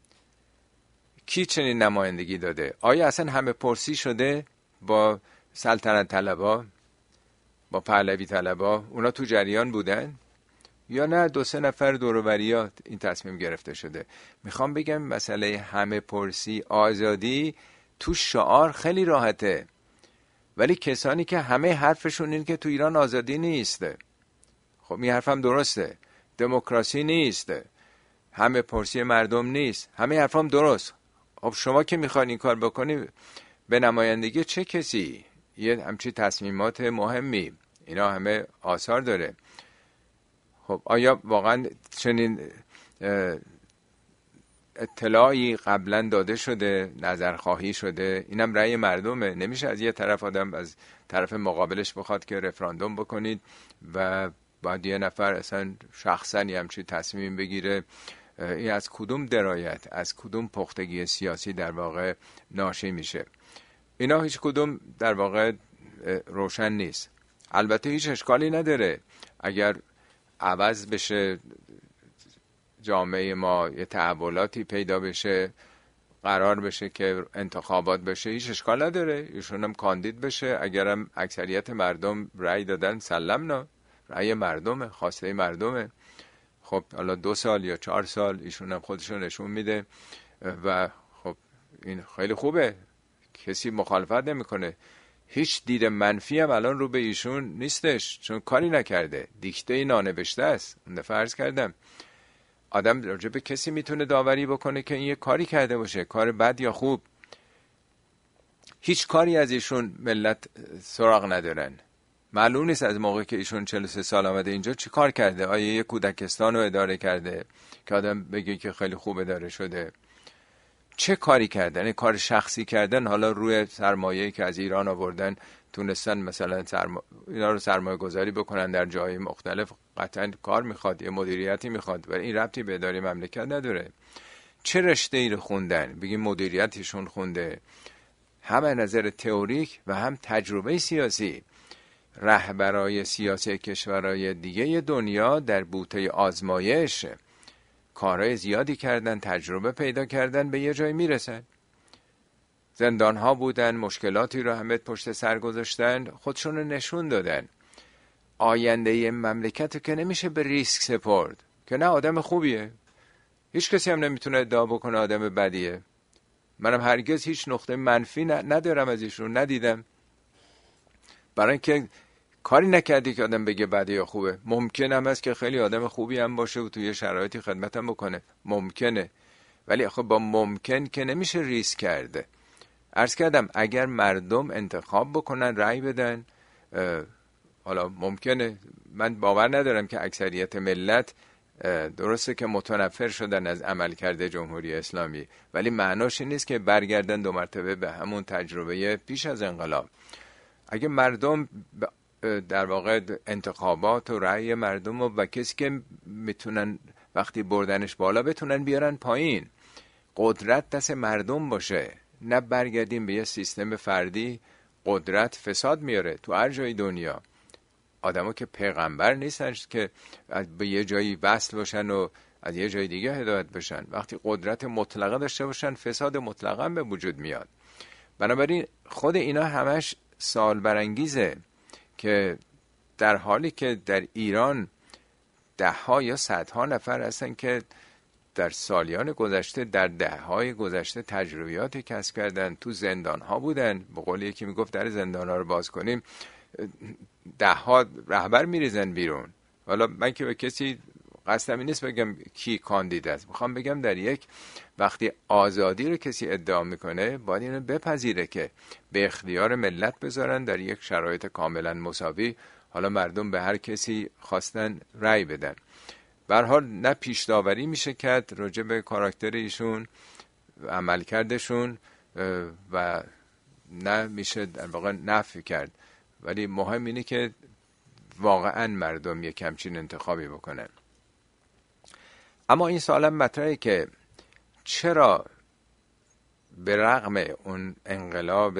کی چنین نمایندگی داده؟ آیا اصلا همه پرسی شده با سلطنت طلبا، با پهلوی طلبا؟ اونا تو جریان بودن؟ یا نه دو سه نفر دور و بریات این تصمیم گرفته شده؟ میخوام بگم مسئله همه پرسی، آزادی تو شعار خیلی راحته، ولی کسانی که همه حرفشون این که تو ایران آزادی نیست، خب این حرفم درسته، دموکراسی نیست، همه پرسی مردم نیست، همه حرفم درست. خب شما که میخواین این کار بکنی به نمایندگی چه کسی؟ یه همچی تصمیمات مهمی، اینا همه آثار داره. خب آیا واقعا چنین اطلاعی قبلا داده شده، نظرخواهی شده؟ اینم رأی مردمه. نمیشه از یه طرف آدم از طرف مقابلش بخواد که رفراندوم بکنید و بعد یه نفر اصلا شخصا یه همچی تصمیم بگیره. این از کدوم درایت، از کدوم پختگی سیاسی در واقع ناشی میشه؟ اینا هیچ کدوم در واقع روشن نیست. البته هیچ اشکالی نداره اگر عوض بشه جامعه ما، یه تحولاتی پیدا بشه، قرار بشه که انتخابات بشه، هیچ اشکال نداره، ایشون هم کاندید بشه. اگرم اکثریت مردم رأی دادن سلمنا، رأی مردمه، خواسته مردمه. خب حالا دو سال یا چهار سال ایشون هم خودشون نشون میده و خب این خیلی خوبه، کسی مخالفت نمیکنه. هیچ دید منفی هم الان رو به ایشون نیستش، چون کاری نکرده، دیکته نانوشته است. اون دفعه عرض کردم آدم راجع به کسی میتونه داوری بکنه که این یه کاری کرده باشه، کار بد یا خوب. هیچ کاری از ایشون ملت سراغ ندارن. معلوم نیست از موقع که ایشون چهل و سه سال آمده اینجا چی کار کرده. آیا یه کودکستان رو اداره کرده که آدم بگه که خیلی خوب اداره شده؟ چه کاری کردن؟ این کار شخصی کردن، حالا روی سرمایه‌ای که از ایران آوردن تونستن مثلا سرما... اینا رو سرمایه گذاری بکنن در جای مختلف. قطعا کار میخواد، یه مدیریتی میخواد، ولی این ربطی به اداره مملکت نداره. چه رشته‌ای رو خوندن؟ بگیم مدیریتشون خونده، هم از نظر تئوریک و هم تجربه سیاسی. رهبرای سیاسی کشورهای دیگه دنیا در بوته آزمایش کارهای زیادی کردن، تجربه پیدا کردن، به یه جای میرسن. زندان ها بودن، مشکلاتی رو همه پشت سر گذاشتن، خودشون رو نشون دادن. آینده مملکت که نمیشه به ریسک سپرد، که نه آدم خوبیه، هیچ کسی هم نمیتونه ادعا بکنه آدم بدیه. منم هرگز هیچ نقطه منفی ندارم از ایشون، ندیدم. برای اینکه کاری نکردی که آدم بگه بده یا خوبه. ممکن هم است که خیلی آدم خوبی هم باشه و توی شرایطی خدمت هم بکنه، ممکنه، ولی خب با ممکن که نمیشه ریسک کرده. عرض کردم اگر مردم انتخاب بکنن، رأی بدن، حالا ممکنه، من باور ندارم که اکثریت ملت، درسته که متنفر شدن از عملکرد جمهوری اسلامی، ولی معناش این نیست که برگردن دو مرتبه به همون تجربه پیش از انقلاب. اگه مردم در واقع انتخابات و رأی مردم و, و کسی که میتونن وقتی بردنش بالا بتونن بیارن پایین، قدرت دست مردم باشه، نه برگردیم به یه سیستم فردی. قدرت فساد میاره تو هر جای دنیا. آدمو که پیغمبر نیستن که به یه جایی وصل باشن و از یه جای دیگه هدایت بشن. وقتی قدرت مطلقه داشته باشن، فساد مطلقه به وجود میاد. بنابراین خود اینا همش سوال برانگیزه که در حالی که در ایران ده ها یا صدها نفر هستن که در سالیان گذشته، در ده های گذشته تجربیاتی کسب کردن، تو زندان ها بودن، به قول یکی میگفت در زندان ها رو باز کنیم ده ها رهبر میریزن بیرون. حالا من که به کسی قصدم این نیست بگم کی کاندید است، میخوام بگم در یک وقتی آزادی رو کسی ادعا میکنه، باید اینو بپذیره که به اختیار ملت بذارن در یک شرایط کاملا مساوی. حالا مردم به هر کسی خواستن رأی بدن. به هر حال نه پیش داوری میشه کرد راجع به کاراکتر ایشون، عملکردشون، و نه میشه در واقع نفی کرد، ولی مهم اینه که واقعا مردم یک همچین انتخابی بکنن. اما این سوالم مطرحه که چرا به رغم اون انقلاب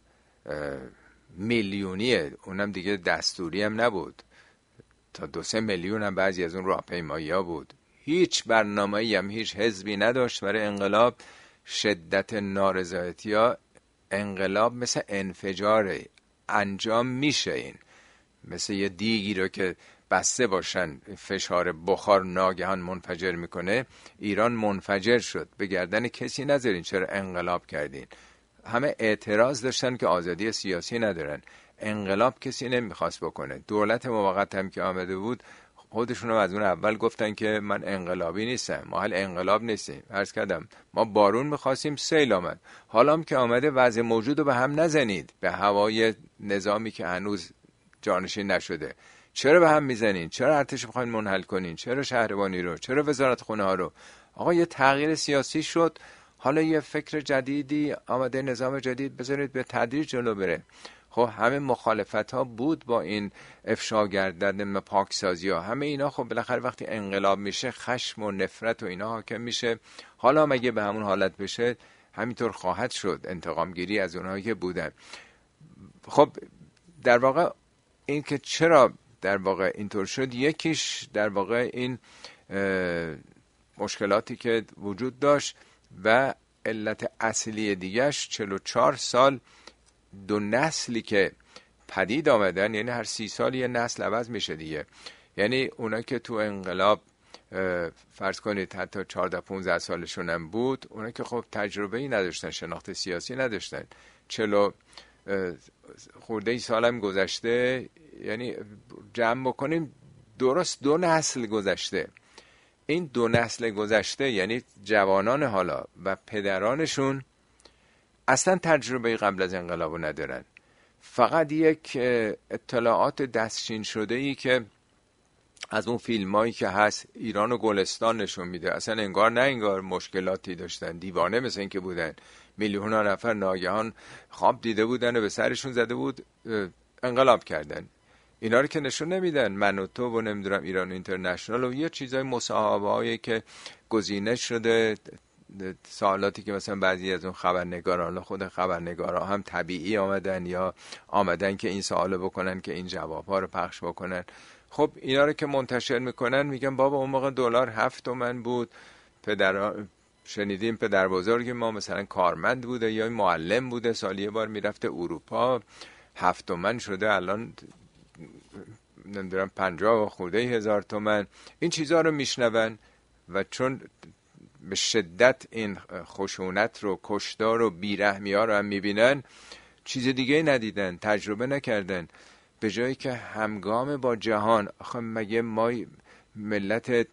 میلیونی، اونم دیگه دستوری هم نبود، تا دو سه میلیون هم بعضی از اون راهپیمایی ها بود، هیچ برنامه‌ای هم هیچ حزبی نداشت برای انقلاب، شدت نارضایتی ها، انقلاب مثل انفجاره، انجام میشه. این مثل یه دیگی رو که بسته باشن، فشار بخار ناگهان منفجر میکنه. ایران منفجر شد. به گردن کسی نذارین چرا انقلاب کردین. همه اعتراض داشتن که آزادی سیاسی ندارن. انقلاب کسی نمیخواست بکنه. دولت موقت هم که آمده بود، خودشون هم از اون اول گفتن که من انقلابی نیستم، ما حال انقلاب نیستیم. عرض کردم ما بارون میخواستیم، سیل آمد. حالا هم که آمده وضع موجود رو به هم نزنید، به هوای نظامی که هنوز جانشین نشده. چرا به هم میزنین؟ چرا ارتش بخواین منحل کنین؟ چرا شهربانی رو؟ چرا وزارت خونه ها رو؟ آقا یه تغییر سیاسی شد، حالا یه فکر جدیدی آمده، نظام جدید، بذارید به تدریج جلو بره. خب همه مخالفت ها بود با این افشا گردن پاکسازی ها، همه اینا خب بالاخره وقتی انقلاب میشه خشم و نفرت و اینا حاکم میشه. حالا مگه به همون حالت بشه، همینطور خواهد شد، انتقام گیری از اونهایی که بودن. خب در واقع این که چرا در واقع اینطور شد، یکیش در واقع این مشکلاتی که وجود داشت و علت اصلی دیگهش چهل و چهار سال دو نسلی که پدید آمدن، یعنی هر سی سال یه نسل عوض میشه دیگه. یعنی اونا که تو انقلاب فرض کنید حتی چهارده پانزده سالشون هم بود، اونا که خب تجربه ای نداشتن، شناخت سیاسی نداشتن. چلو خورده ای سال هم گذشته، یعنی جمع بکنیم درست دو نسل گذشته. این دو نسل گذشته یعنی جوانان حالا و پدرانشون اصلا تجربه قبل از انقلابو ندارن، فقط یک اطلاعات دستچین شده ای که از اون فیلمایی که هست ایران و گلستان نشون میده. اصلا انگار نه انگار مشکلاتی داشتن، دیوانه مثل این که بودن، میلیون ها نفر ناگهان خواب دیده بودن و به سرشون زده بود انقلاب کردن. اینا رو که نشون نمیدن. من و تو و نمیدونم ایران اینترنشنال و یه چیزای مصاحبه هایی که گزینش شده، سوالاتی که مثلا بعضی از اون خبرنگاران، خود خبرنگارا هم طبیعی آمدن یا آمدن که این سوالو بکنن که این جوابها رو پخش بکنن. خب اینا رو که منتشر میکنن میگن بابا اون موقع دلار هفت تومن بود، پدر شنیدیم پدر بزرگ ما مثلا کارمند بوده یا معلم بوده، سالی یه بار میرفته اروپا، هفت تومن شده الان نمیدونم پنجاه و خورده هزار تومن. این چیزها رو میشنون و چون به شدت این خشونت رو، کشتار و بیرحمی ها رو هم میبینن، چیز دیگه ندیدن، تجربه نکردن. به جایی که همگام با جهان، آخه مگه ما ملت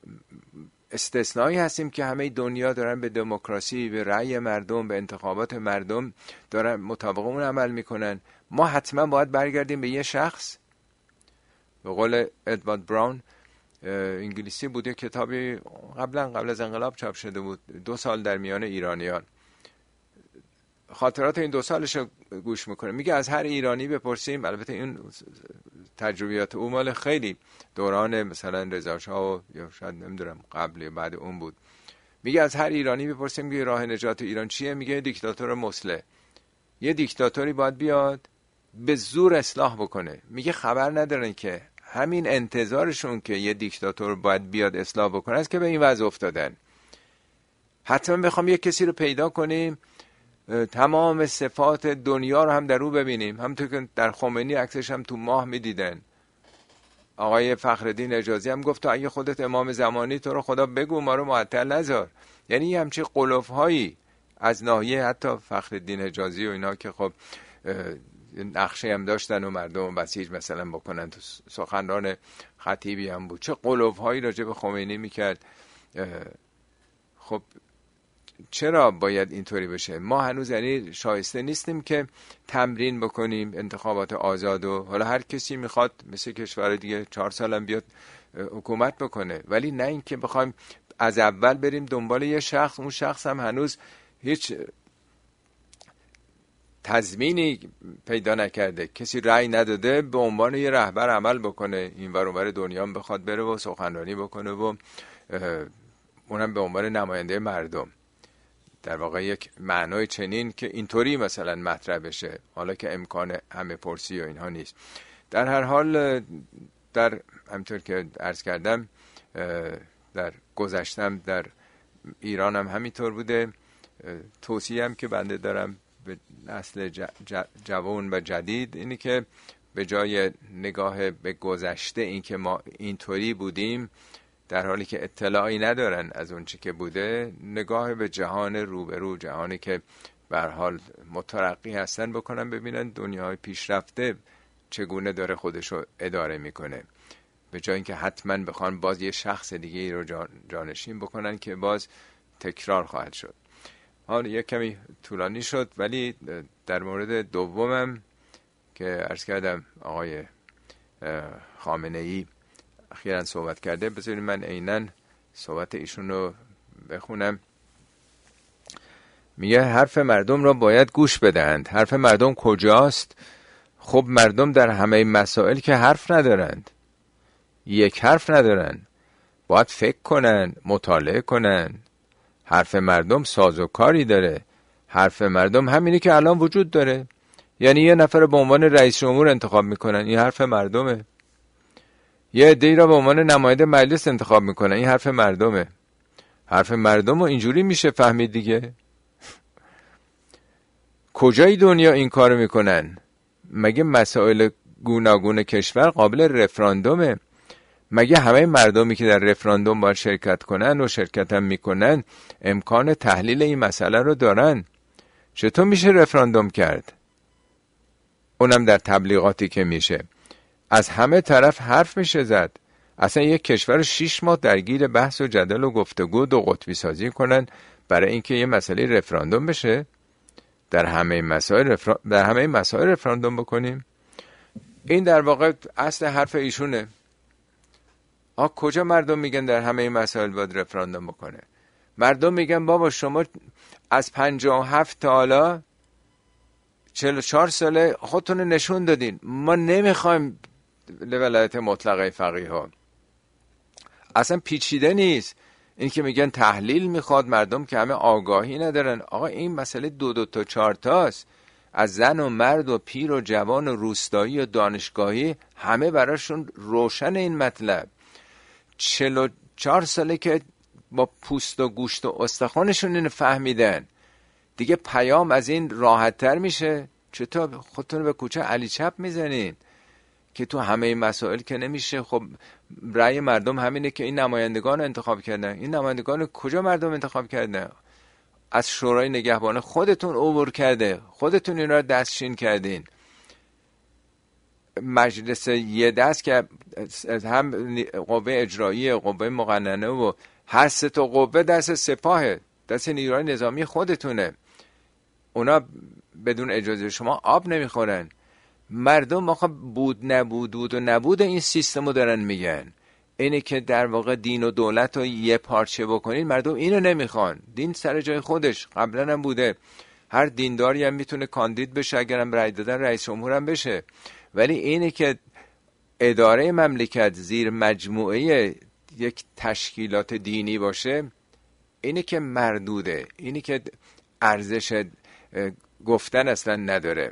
استثنایی هستیم که همه دنیا دارن به دموکراسی، به رأی مردم، به انتخابات مردم دارن مطابق اون عمل میکنن؟ ما حتما باید برگردیم به یه شخص. به قول ادوارد براون، انگلیسی بوده، کتابی قبلا قبل از انقلاب چاپ شده بود، دو سال در میان ایرانیان. خاطرات این دو سالش رو گوش میکنه. میگه از هر ایرانی بپرسیم، البته این تجربیات او مال خیلی دوران مثلا رضا شاه و یا شاید نمیدونم قبل یا بعد اون بود. میگه از هر ایرانی بپرسیم که راه نجات ایران چیه؟ میگه دیکتاتور مسلح. یه دیکتاتوری باید بیاد به زور اصلاح بکنه. میگه خبر ندارن که همین انتظارشون که یه دیکتاتور باید بیاد اصلاح بکنه است که به این وضع افتادن. حتما بخوام یه کسی رو پیدا کنیم تمام صفات دنیا رو هم در او ببینیم، همونطور که در خمینی عکسش هم تو ماه میدیدن. آقای فخرالدین اجازی هم گفت تو اگه خودت امام زمانی تو رو خدا بگو، ما رو معطل نذار. یعنی یه همچین قلوف هایی از ناحیه حتی فخرالدین اجازی و اینا که خب نقشه هم داشتن و مردم بسیج مثلا بکنن، تو سخنران خطیبی هم بود، چه قلوف هایی راجع به خمینی میکرد. خب چرا باید اینطوری بشه؟ ما هنوز یعنی شایسته نیستیم که تمرین بکنیم انتخابات آزاد و حالا هر کسی میخواد مثل کشور دیگه چهار سالم بیاد حکومت بکنه، ولی نه اینکه بخوایم از اول بریم دنبال یه شخص، اون شخص هم هنوز هیچ تضمینی پیدا نکرده، کسی رأی نداده به عنوان یه رهبر عمل بکنه، این ور اون ور دنیا هم بخواد بره و سخنرانی بکنه و اونم به عنوان نماینده مردم. در واقع یک معنای چنین که اینطوری مثلا مطرح بشه، حالا که امکان همه پرسی و اینها نیست. در هر حال در همطور که عرض کردم در گذشتم در ایران هم همینطور بوده. توصیه هم که بنده دارم به نسل جوان و جدید اینی که به جای نگاه به گذشته، این که ما اینطوری بودیم در حالی که اطلاعی ندارن از اون چی که بوده، نگاه به جهان روبرو، جهانی که به هر حال مترقی هستن بکنن، ببینن دنیای پیشرفته چگونه داره خودشو اداره میکنه، به جای اینکه حتما بخوان باز یه شخص دیگه رو جان جانشین بکنن که باز تکرار خواهد شد. حالا یک کمی طولانی شد، ولی در مورد دومم که عرض کردم آقای خامنه‌ای اخیراً صحبت کرده، بذارید من عیناً صحبت ایشون رو بخونم. میگه حرف مردم را باید گوش بدهند. حرف مردم کجاست؟ خب مردم در همه مسائل که حرف ندارند، یک حرف ندارند، باید فکر کنن، مطالعه کنن. حرف مردم سازوکاری داره. حرف مردم همینی که الان وجود داره، یعنی یه نفر به عنوان رئیس جمهور انتخاب میکنن، این حرف مردمه. یه عده‌ای را به عنوان نماینده مجلس انتخاب میکنن، این حرف مردمه. حرف مردم رو اینجوری میشه فهمید دیگه. کجای دنیا این کارو میکنن؟ مگه مسائل گوناگون کشور قابل رفراندومه؟ مگه همه مردمی که در رفراندوم باید شرکت کنن و شرکت هم میکنن امکان تحلیل این مسئله رو دارن؟ چطور میشه رفراندوم کرد؟ اونم در تبلیغاتی که میشه از همه طرف حرف میشه زد. اصلا یک کشور شیش ماه درگیر بحث و جدل و گفتگو دو قطبی سازی کنن برای اینکه یه مسئله رفراندوم بشه؟ در همه مسائل رفرا... در همه مسائل رفراندوم بکنیم؟ این در واقع اصل حرف ایشونه. آ کجا مردم میگن در همه مسائل باید رفراندوم بکنه؟ مردم میگن بابا شما از پنجاه و هفت تا حالا چهل و چهار ساله خودتون نشون دادین، ما نمیخوایم ولایت مطلقه فقیه ها. اصلا پیچیده نیست. این که میگن تحلیل میخواد، مردم که همه آگاهی ندارن. آقا این مسئله دو دو تا چهار تاست. از زن و مرد و پیر و جوان و روستایی و دانشگاهی همه براشون روشن این مطلب. چهل و چهار ساله که با پوست و گوشت و استخوانشون اینو فهمیدن. دیگه پیام از این راحت تر میشه؟ چطور خودتون به کوچه علی چپ میزنین که تو همه این مسائل که نمیشه؟ خب رأی مردم همینه که این نمایندگان رو انتخاب کردن. این نمایندگان کجا مردم انتخاب کردن؟ از شورای نگهبان خودتون عبور کرده، خودتون اینا رو دستشین کردین. مجلس یه دست که هم قوه اجرایی، قوه مقننه و هر سه تا قوه دست سپاهه، دست نیروهای نظامی خودتونه. اونا بدون اجازه شما آب نمیخورن. مردم آخه بود نبود بود و نبود این سیستم رو دارن میگن. اینه که در واقع دین و دولت رو یه پارچه بکنین، مردم اینو نمیخوان. دین سر جای خودش قبلا هم بوده، هر دینداری هم میتونه کاندید بشه، اگرم رأی دادن رئیس جمهور هم بشه. ولی اینه که اداره مملکت زیر مجموعه یک تشکیلات دینی باشه، اینه که مردوده، اینه که ارزش گفتن اصلا نداره.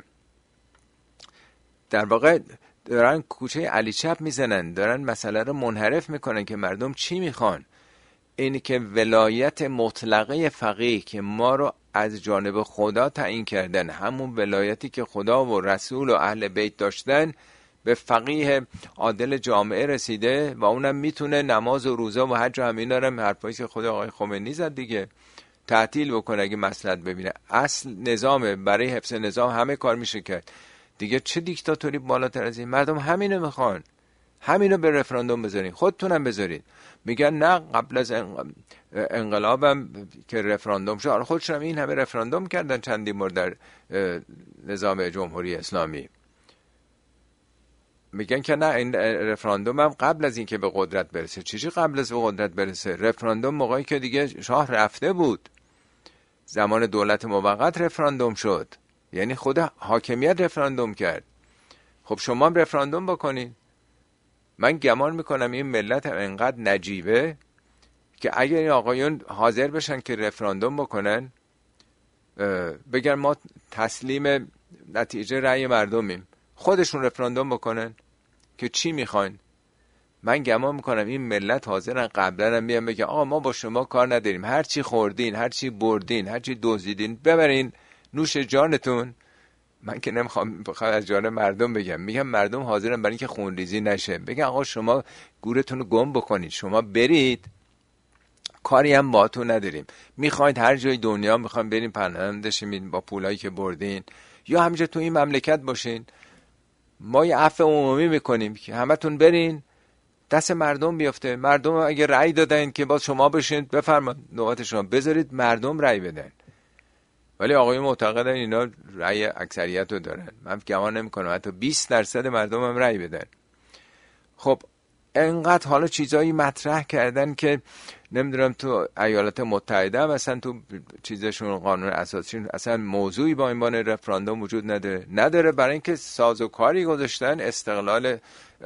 در واقع دارن کوچه علی چپ میزنن، دارن مسئله رو منحرف میکنن که مردم چی میخوان. اینی که ولایت مطلقه فقیه که ما رو از جانب خدا تعیین کردن، همون ولایتی که خدا و رسول و اهل بیت داشتن، به فقیه عادل جامعه رسیده و اونم میتونه نماز و روزه و حج و همینا رو، حرفایی که خود آقای خمینی زد دیگه، تعطیل بکنه اگه مصلحت ببینه. اصل نظامه، برای حفظ نظام همه کار میشه کرد دیگه. چه دیکتاتوری بالاتر از این؟ مردم همینو میخوان، همینو به رفراندوم بذارین، خودتونم بذارین. میگن نه قبل از انقلابم که رفراندوم شد، خودشون این همه رفراندوم کردن چندین بار در نظام جمهوری اسلامی. میگن که نه این رفراندوم هم قبل از این که به قدرت برسه. چیزی قبل از به قدرت برسه؟ رفراندوم موقعی که دیگه شاه رفته بود، زمان دولت موقت رفراندوم شد، یعنی خود حاکمیت رفراندوم کرد. خب شما هم رفراندوم بکنین. من گمان میکنم این ملت هم انقدر نجیبه که اگر این آقایون حاضر بشن که رفراندوم بکنن، بگن ما تسلیم نتیجه رأی مردمیم، خودشون رفراندوم بکنن که چی میخواین. من گمان میکنم این ملت حاضرن قبلا هم بیان بگن آقا ما با شما کار نداریم، هر چی خوردین، هر چی بردین، هر چی دزدیدین ببرین نوش جانتون. من که نمیخوام بخوام از جان مردم بگم، میگم مردم حاضرن برای اینکه خونریزی نشه بگن آقا شما گورتون رو گم بکنید، شما برید، کاری هم باهاتون نداریم. میخواید هر جای دنیا میخوایم بریم پناهنده شیم با پولایی که بردین، یا همینجا تو این مملکت باشین، ما یه عفو عمومی میکنیم که همتون برین، دست مردم بیفته. مردم اگه رأی دادن که باز شما بشین، بفرمایید نوبت شما، بذارید مردم رأی بدن. ولی آقای معتقدن اینا رأی اکثریت رو دارن. من گمان نمی‌کنم حتی بیست درصد مردم هم رأی بدن. خب انقدر حالا چیزایی مطرح کردن که نمیدونم تو ایالات متحده هم اصلا تو چیزشون قانون اساسیشون اصلا موضوعی با عنوان رفراندوم وجود نداره نداره برای اینکه سازوکاری گذاشتن استقلال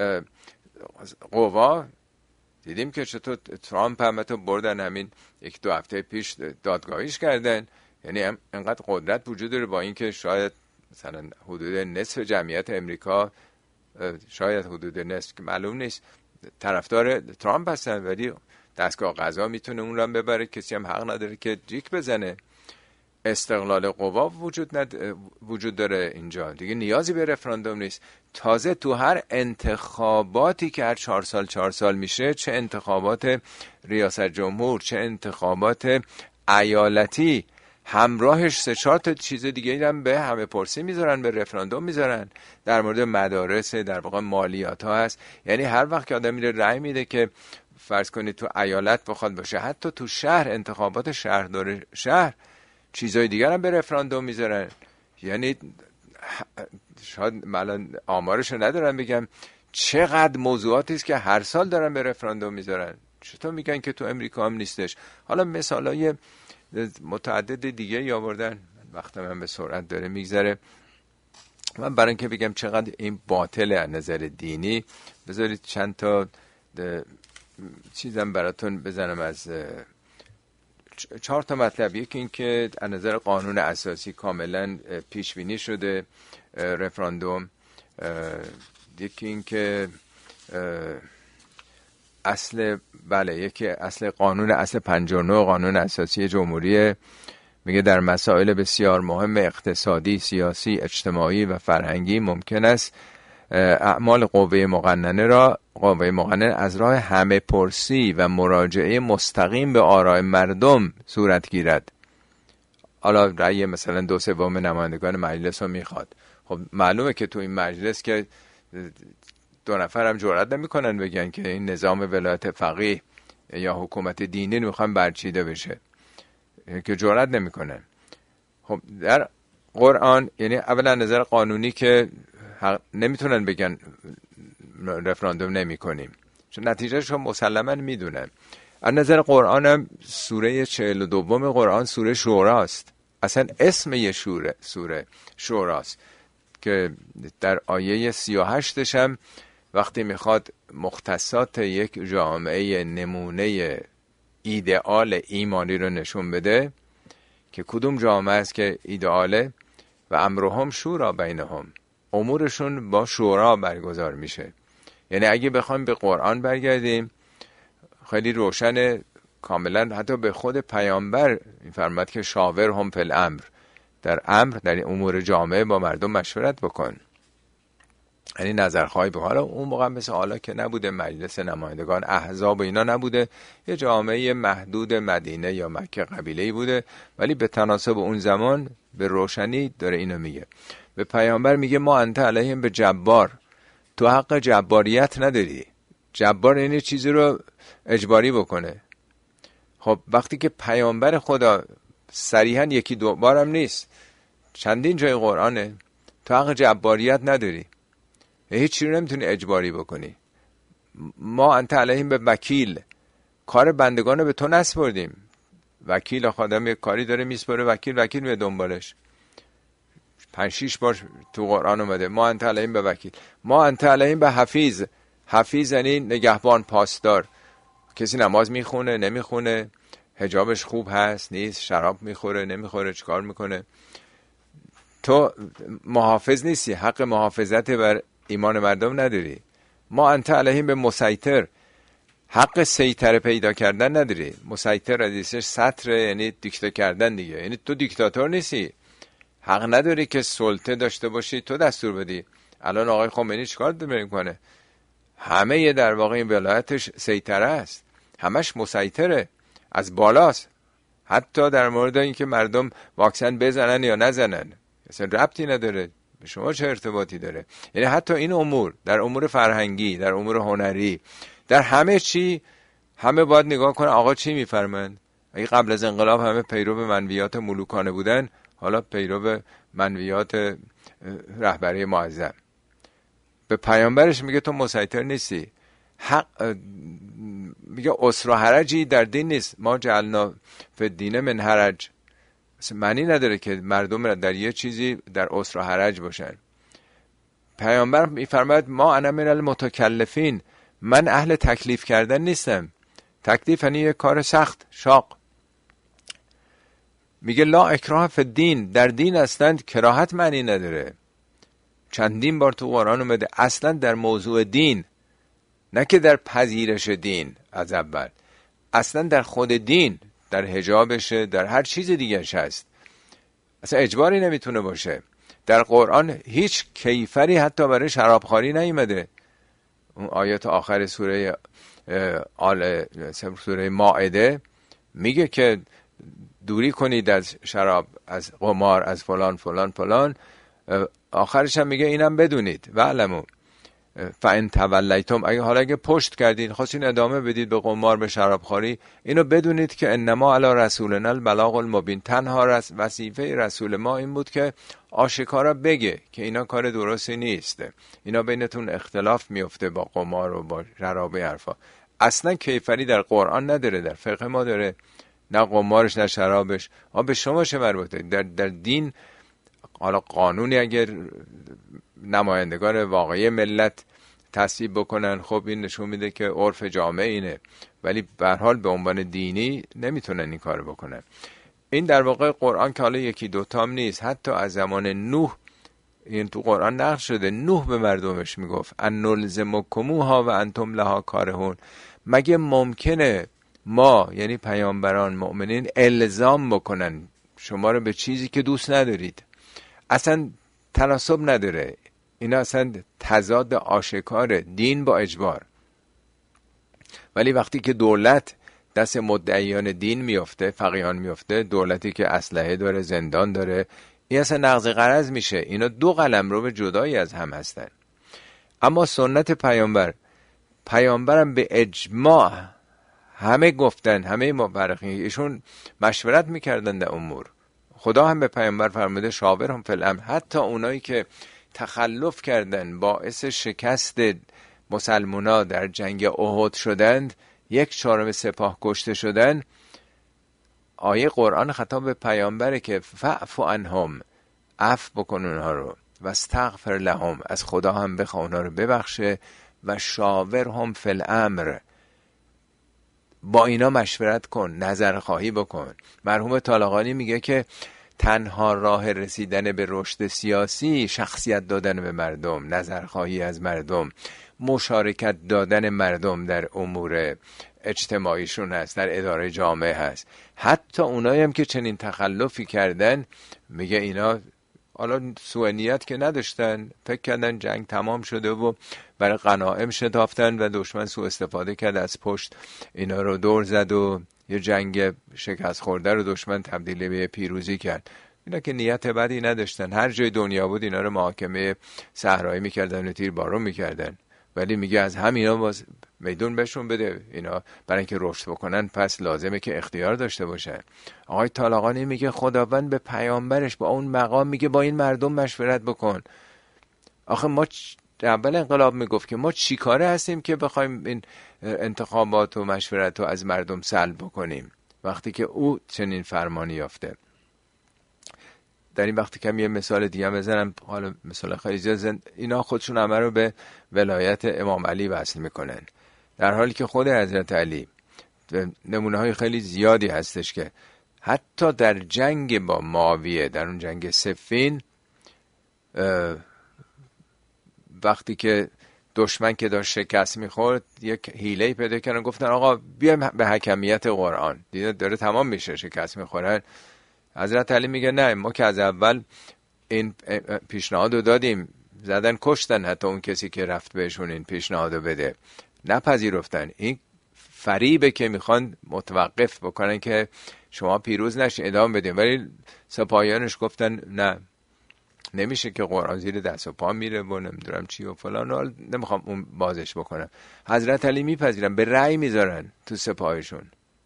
قوا. دیدیم که چطور ترامپ هم تو بردن، همین یک دو هفته پیش دادگاهیش کردن. یعنی انقدر قدرت وجود داره، با اینکه شاید مثلا حدود نصف جمعیت امریکا، شاید حدود نصف که معلوم نیست، طرفدار ترامپ هستن، ولی دستگاه قضا میتونه اون رو هم ببره، کسی هم حق نداره که جیک بزنه. استقلال قوا وجود ند... وجود داره اینجا، دیگه نیازی به رفراندوم نیست. تازه تو هر انتخاباتی که هر چهار سال چهار سال میشه، چه انتخابات ریاست جمهور چه انتخابات ایالتی، همراهش سه چهار تا چیز دیگه هم به همه پرسی میذارن، به رفراندوم میذارن. در مورد مدارس، در واقع مالیات ها هست. یعنی هر وقت که آدم میره رأی میده که فرض کنید تو ایالت بخواد باشه، حتی تو شهر، انتخابات شهردار شهر، چیزای دیگر هم به رفراندوم میذارن. یعنی شاید الان آمارشو ندارم بگم چقدر موضوعاتی است که هر سال دارن به رفراندوم میذارن. چطور میگن که تو امریکا هم نیستش؟ حالا مثالای متعدد دیگه یا آوردن. وقت من به سرعت داره میگذره. من برای اینکه بگم چقدر این باطله از نظر دینی، بذارید چند تا چیزم براتون بزنم از چهار تا مطلب. یکی این که از نظر قانون اساسی کاملا پیش بینی شده رفراندوم. یکی این که اصل بله یکی اصل قانون اصل پنجاه و نه قانون اساسی جمهوری میگه در مسائل بسیار مهم اقتصادی، سیاسی، اجتماعی و فرهنگی ممکن است اعمال قوه مقننه را قوه مقننه از راه همه پرسی و مراجعه مستقیم به آراء مردم صورت گیرد. حالا رأی مثلا دو سوم نمایندگان مجلس رو میخواد. خب معلومه که تو این مجلس که دو نفر هم جرئت نمیکنن بگن که این نظام ولایت فقیه یا حکومت دینی رو میخوان برچیده بشه، که جرئت نمیکنن. خب در قرآن یعنی اولا نظر قانونی که نمیتونن بگن رفراندوم نمی کنیم، چون نتیجهش رو مسلما میدونن. از نظر قرآن هم سوره چهل و دوم قرآن سوره شوراست، اصلا اسم یه شوره سوره شوراست که در آیه سی و هشتش هم وقتی میخواد مختصات یک جامعه نمونه ایدئال ایمانی رو نشون بده که کدوم جامعه است که ایدئاله، و امرهم شورا بینهم، امورشون با شورا برگزار میشه. یعنی اگه بخوایم به قرآن برگردیم خیلی روشن کاملا، حتی به خود پیامبر میفرماد که شاورهم فی الامر، در امر در امور جامعه با مردم مشورت بکن، یعنی نظرخواهی بکن. حالا اون موقع مثل حالا که نبوده مجلس نمایندگان احزاب اینا نبوده، یه جامعه محدود مدینه یا مکه قبیله‌ای بوده، ولی به تناسب اون زمان به روشنی داره اینو میگه. به پیامبر میگه ما انت علیهم به جبار، تو حق جباریت نداری. جبار یعنی چیزی رو اجباری بکنه. خب وقتی که پیامبر خدا صریحا یکی دو بارم نیست، چندین جای قرآنه، تو حق جباریت نداری، هیچ چیزی رو نمیتونی اجباری بکنی. ما انت علیهم به وکیل، کار بندگان رو به تو نسپردیم. وکیل خادم یک کاری داره میسپره وکیل، وکیل به دنبالش. پنج شیش بار تو قرآن اومده ما انت علیهم به وکیل. ما انت علیهم به حفیظ، حفیظ یعنی نگهبان، پاسدار. کسی نماز میخونه نمیخونه، حجابش خوب هست نیست، شراب میخوره نمیخوره، چیکار میکنه، تو محافظ نیستی، حق محافظت بر ایمان مردم نداری. ما انت علیهم به مسیطر، حق سیطره پیدا کردن نداری. مسیطر ازیسش سطر یعنی دیکته کردن دیگه، یعنی تو دیکتاتور نیستی، حق نداری که سلطه داشته باشی تو دستور بدی. الان آقای خمینی چیکار داره میکنه؟ همه یه در واقع این ولایتش سیطره است، همش مسیطره، از بالاست. حتی در مورد اینکه مردم واکسن بزنن یا نزنن اصلا ربطی نداره، به شما چه ارتباطی داره؟ یعنی حتی این امور، در امور فرهنگی، در امور هنری، در همه چی همه باید نگاه کنن آقا چی میفرمایند. اگه قبل از انقلاب همه پیرو منویات ملوکانه بودن، حالا پیرو منویات رهبری معظم. به پیامبرش میگه تو مسیطر نیستی. حق میگه اسر و حرجی در دین نیست، ما جعلنا فی الدین من حرج. معنی نداره که مردم در یه چیزی در اسر و حرج باشن. پیامبر میفرماید ما انا من المتکلفین، من اهل تکلیف کردن نیستم. تکلیف یعنی یه کار سخت شاق. میگه لا اکراه فی الدین، در دین اصلا کراهت معنی نداره. چندین بار تو قرآن اومده اصلا در موضوع دین، نه که در پذیرش دین از اول، اصلا در خود دین، در حجابشه، در هر چیز دیگرش هست. اصلا اجباری نمیتونه باشه. در قرآن هیچ کیفری حتی برای شرابخواری نیومده. اون آیات آخر سوره آل سوره مائده میگه که دوری کنید از شراب، از قمار، از فلان فلان فلان. آخرش هم میگه اینم بدونید وعلمو فان تولیتم، اگه حالا اگه پشت کردین خواستین ادامه بدید به قمار، به شرابخواری، اینو بدونید که انما علی رسولنا البلاغ المبین، تنها وظیفه رسول ما این بود که آشکارا بگه که اینا کار درستی نیست، اینا بینتون اختلاف میفته با قمار و با شراب حرفا. اصلا کیفری در قرآن نداره، در فقه ما داره، نه قمارش نه شرابش. آ به شما چه مربوطه؟ در در دین حالا قانونی اگر نمایندگان واقعی ملت تصویب بکنن، خب این نشون میده که عرف جامعه اینه، ولی به هر حال به عنوان دینی نمیتونن این کارو بکنن. این در واقع قرآن که حالا یکی دوتام نیست، حتی از زمان نوح این تو قرآن نقل شده. نوح به مردمش میگفت ان نلزمکموها و انتم لها کارهون، مگه ممکنه ما یعنی پیامبران مؤمنین الزام بکنن شما رو به چیزی که دوست ندارید؟ اصلا تناسب نداره. اینا اصلا تضاد آشکار دین با اجبار. ولی وقتی که دولت دست مدعیان دین میفته، فقیهان میفته، دولتی که اسلحه داره، زندان داره، این اصلا نقض غرض میشه. اینا دو قلمرو به جدایی از هم هستن. اما سنت پیامبر، پیامبرم به اجماع همه گفتن، همه مورخین ایشون مشورت میکردن در امور. خدا هم به پیامبر فرموده شاورهم فی الامر. حتی اونایی که تخلف کردن باعث شکست مسلمونا در جنگ احد شدند، یک چهارم سپاه کشته شدن، آیه قرآن خطاب به پیامبره که فاعف عنهم، عفو بکن اونها رو، و استغفر لهم، از خدا هم بخواه اونها رو ببخشه، و شاورهم فی الامر، با اینا مشورت کن، نظر خواهی بکن. مرحوم طالقانی میگه که تنها راه رسیدن به رشد سیاسی شخصیت دادن به مردم، نظرخواهی از مردم، مشارکت دادن مردم در امور اجتماعیشون هست، در اداره جامعه هست. حتی اونایی هم که چنین تخلفی کردن، میگه اینا حالا سوء نیت که نداشتن، فکر کردن جنگ تمام شده و برای غنایم شتافتن و دشمن سوء استفاده کرد، از پشت اینا رو دور زد و یه جنگ شکست خورده رو دشمن تبدیل به پیروزی کرد. اینا که نیت بدی نداشتن. هر جای دنیا بود اینا رو محاکمه صحرایی میکردن و تیر بارون میکردن. ولی میگه از همینا باز میدون بهشون بده. اینا برای اینکه رشد بکنن پس لازمه که اختیار داشته باشن. آقای طالقانی میگه خداوند به پیامبرش با اون مقام میگه با این مردم مشورت بکن. آخه ما اول انقلاب میگفت که ما چی کاره هستیم که بخوایم این انتخابات و مشورت رو از مردم سلب بکنیم، وقتی که او چنین فرمانی یافته. در این وقتی که یه مثال دیگه بزنم، حالا مثال خیلی زیاد، اینا خودشون همه رو به ولایت امام علی وصل میکنن، در حالی که خود حضرت علی نمونه های خیلی زیادی هستش که حتی در جنگ با معاویه، در اون جنگ صفین، وقتی که دشمن که داشت شکست میخورد، یک حیله پیدا کردن، گفتن آقا بیایم به حکمیت قرآن، دیدن داره تمام میشه، شکست میخورن. حضرت علی میگه نه، ما که از اول این پیشنهاد رو دادیم، زدن کشتن حتی اون کسی که رفت بهشون این پیشنهاد رو بده، نپذیرفتن. این فریبه که میخوان متوقف بکنن که شما پیروز نشین، ادامه بدیم. ولی سپاهیانش گفتن نه، نمیشه که قرآن زیر دست و پا میره و نمیدونم چی و فلان، نمیخوام اون بازش بکنم. حضرت علی میپذیرن، به رأی میذارن تو سپاهشون.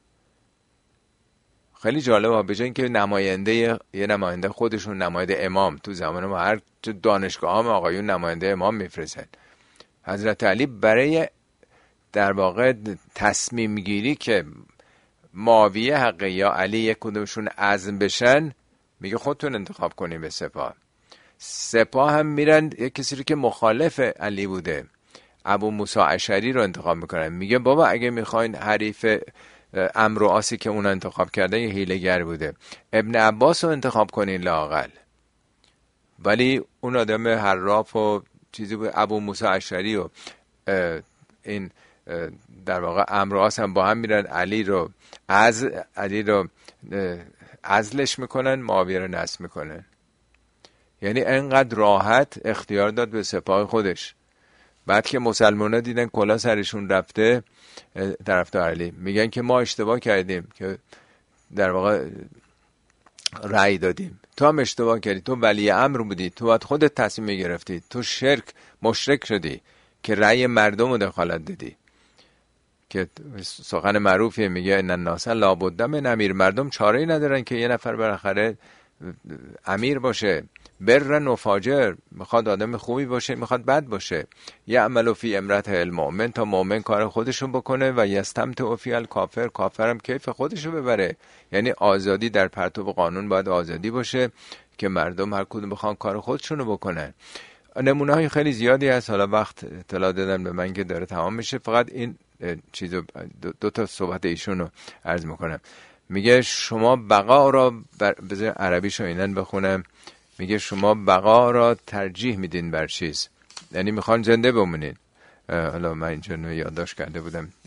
خیلی جالبه، به جای اینکه نماینده یه نماینده خودشون، نماینده امام، تو زمان ما هر دانشگاه هم آقایون نماینده امام میفرستن، حضرت علی برای در واقع تصمیم گیری که معاویه حقه یا علی یک کدومشون عزم بشن، میگه خودتون انتخاب کنین به سپاه. سپاه هم میرن یک کسی رو که مخالف علی بوده، ابو موسی اشعری رو انتخاب میکنن. میگه بابا اگه میخواین حریف عمرو و عاصی که اون انتخاب کرده یه حیله‌گر بوده، ابن عباس رو انتخاب کنین لااقل. ولی اون آدم حراف و چیزی بود، ابو موسی اشعری و این در واقع عمرو و عاص هم با هم میرن علی رو از علی رو عزلش میکنن، معاویه رو نصب میکنن. یعنی انقدر راحت اختیار داد به سپاه خودش. بعد که مسلمان‌ها دیدن کلا سرشون رفته طرفدار علی، میگن که ما اشتباه کردیم که در واقع رأی دادیم، تو هم اشتباه کردی، تو ولی امر بودی، تو باید خودت تصمیم میگرفتی، تو شرک مشرک شدی که رأی مردم رو دخالت دادی. که سخن معروفیه، میگه ان الناس لابد من امیر، مردم چاره‌ای ندارن که یه نفر بالاخره امیر باشه. برن و فاجر، میخواد آدم خوبی باشه، میخواد بد باشه. یعمل فی امرته المؤمن، تا مؤمن کار خودشو بکنه، و یستمتع فی الکافر، کافرم کیف خودشو ببره. یعنی آزادی در پرتو قانون باید آزادی باشه که مردم هر کدوم بخوان کار خودشونو بکنن. نمونه های خیلی زیادی هست، حالا وقت اطلاع دادن به من که داره تمام میشه، فقط این چیزو دو, دو تا صحبت ایشونو عرض میکنم. میگه شما بقا را بر... بذار عربیشو اینن بخونم. میگه شما بقا را ترجیح میدین بر چیز، یعنی میخوان زنده بمونید. حالا من اینجا یادداشت کرده بودم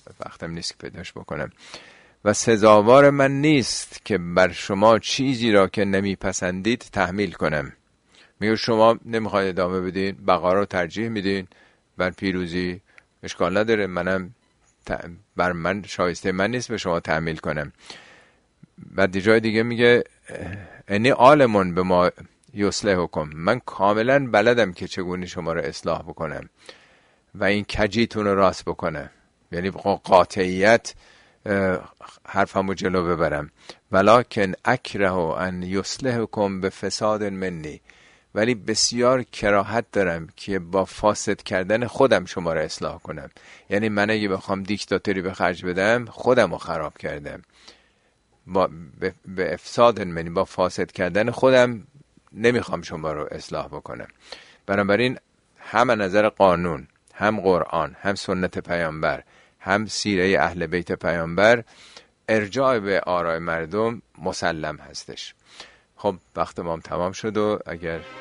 وقتم نیست که پیداش بکنم. و سزاوار من نیست که بر شما چیزی را که نمیپسندید تحمیل کنم. میگه شما نمیخواید ادامه بدین، بقا رو ترجیح میدین بر پیروزی، اشکال نداره، منم بر من شایسته من نیست به شما تحمیل کنم. بعد جای دیگه میگه انی عالمون به ما یصلحکم، من کاملا بلدم که چگونه شما رو اصلاح بکنم و این کجیتون رو راست بکنم، یعنی قاطعیت حرفمو جلو ببرم. ولکن اکره ان یصلحکم به فساد منی، ولی بسیار کراهت دارم که با فاسد کردن خودم شما رو اصلاح کنم. یعنی من اگه بخوام دیکتاتوری به خرج بدم خودم رو خراب کردم، با به, به افساد منی، با فاسد کردن خودم نمیخوام شما رو اصلاح بکنم. بنابراین هم نظر قانون، هم قرآن، هم سنت پیامبر، هم سیره اهل بیت پیامبر، ارجاع به آراء مردم مسلم هستش. خب وقت ما هم تمام شد و اگر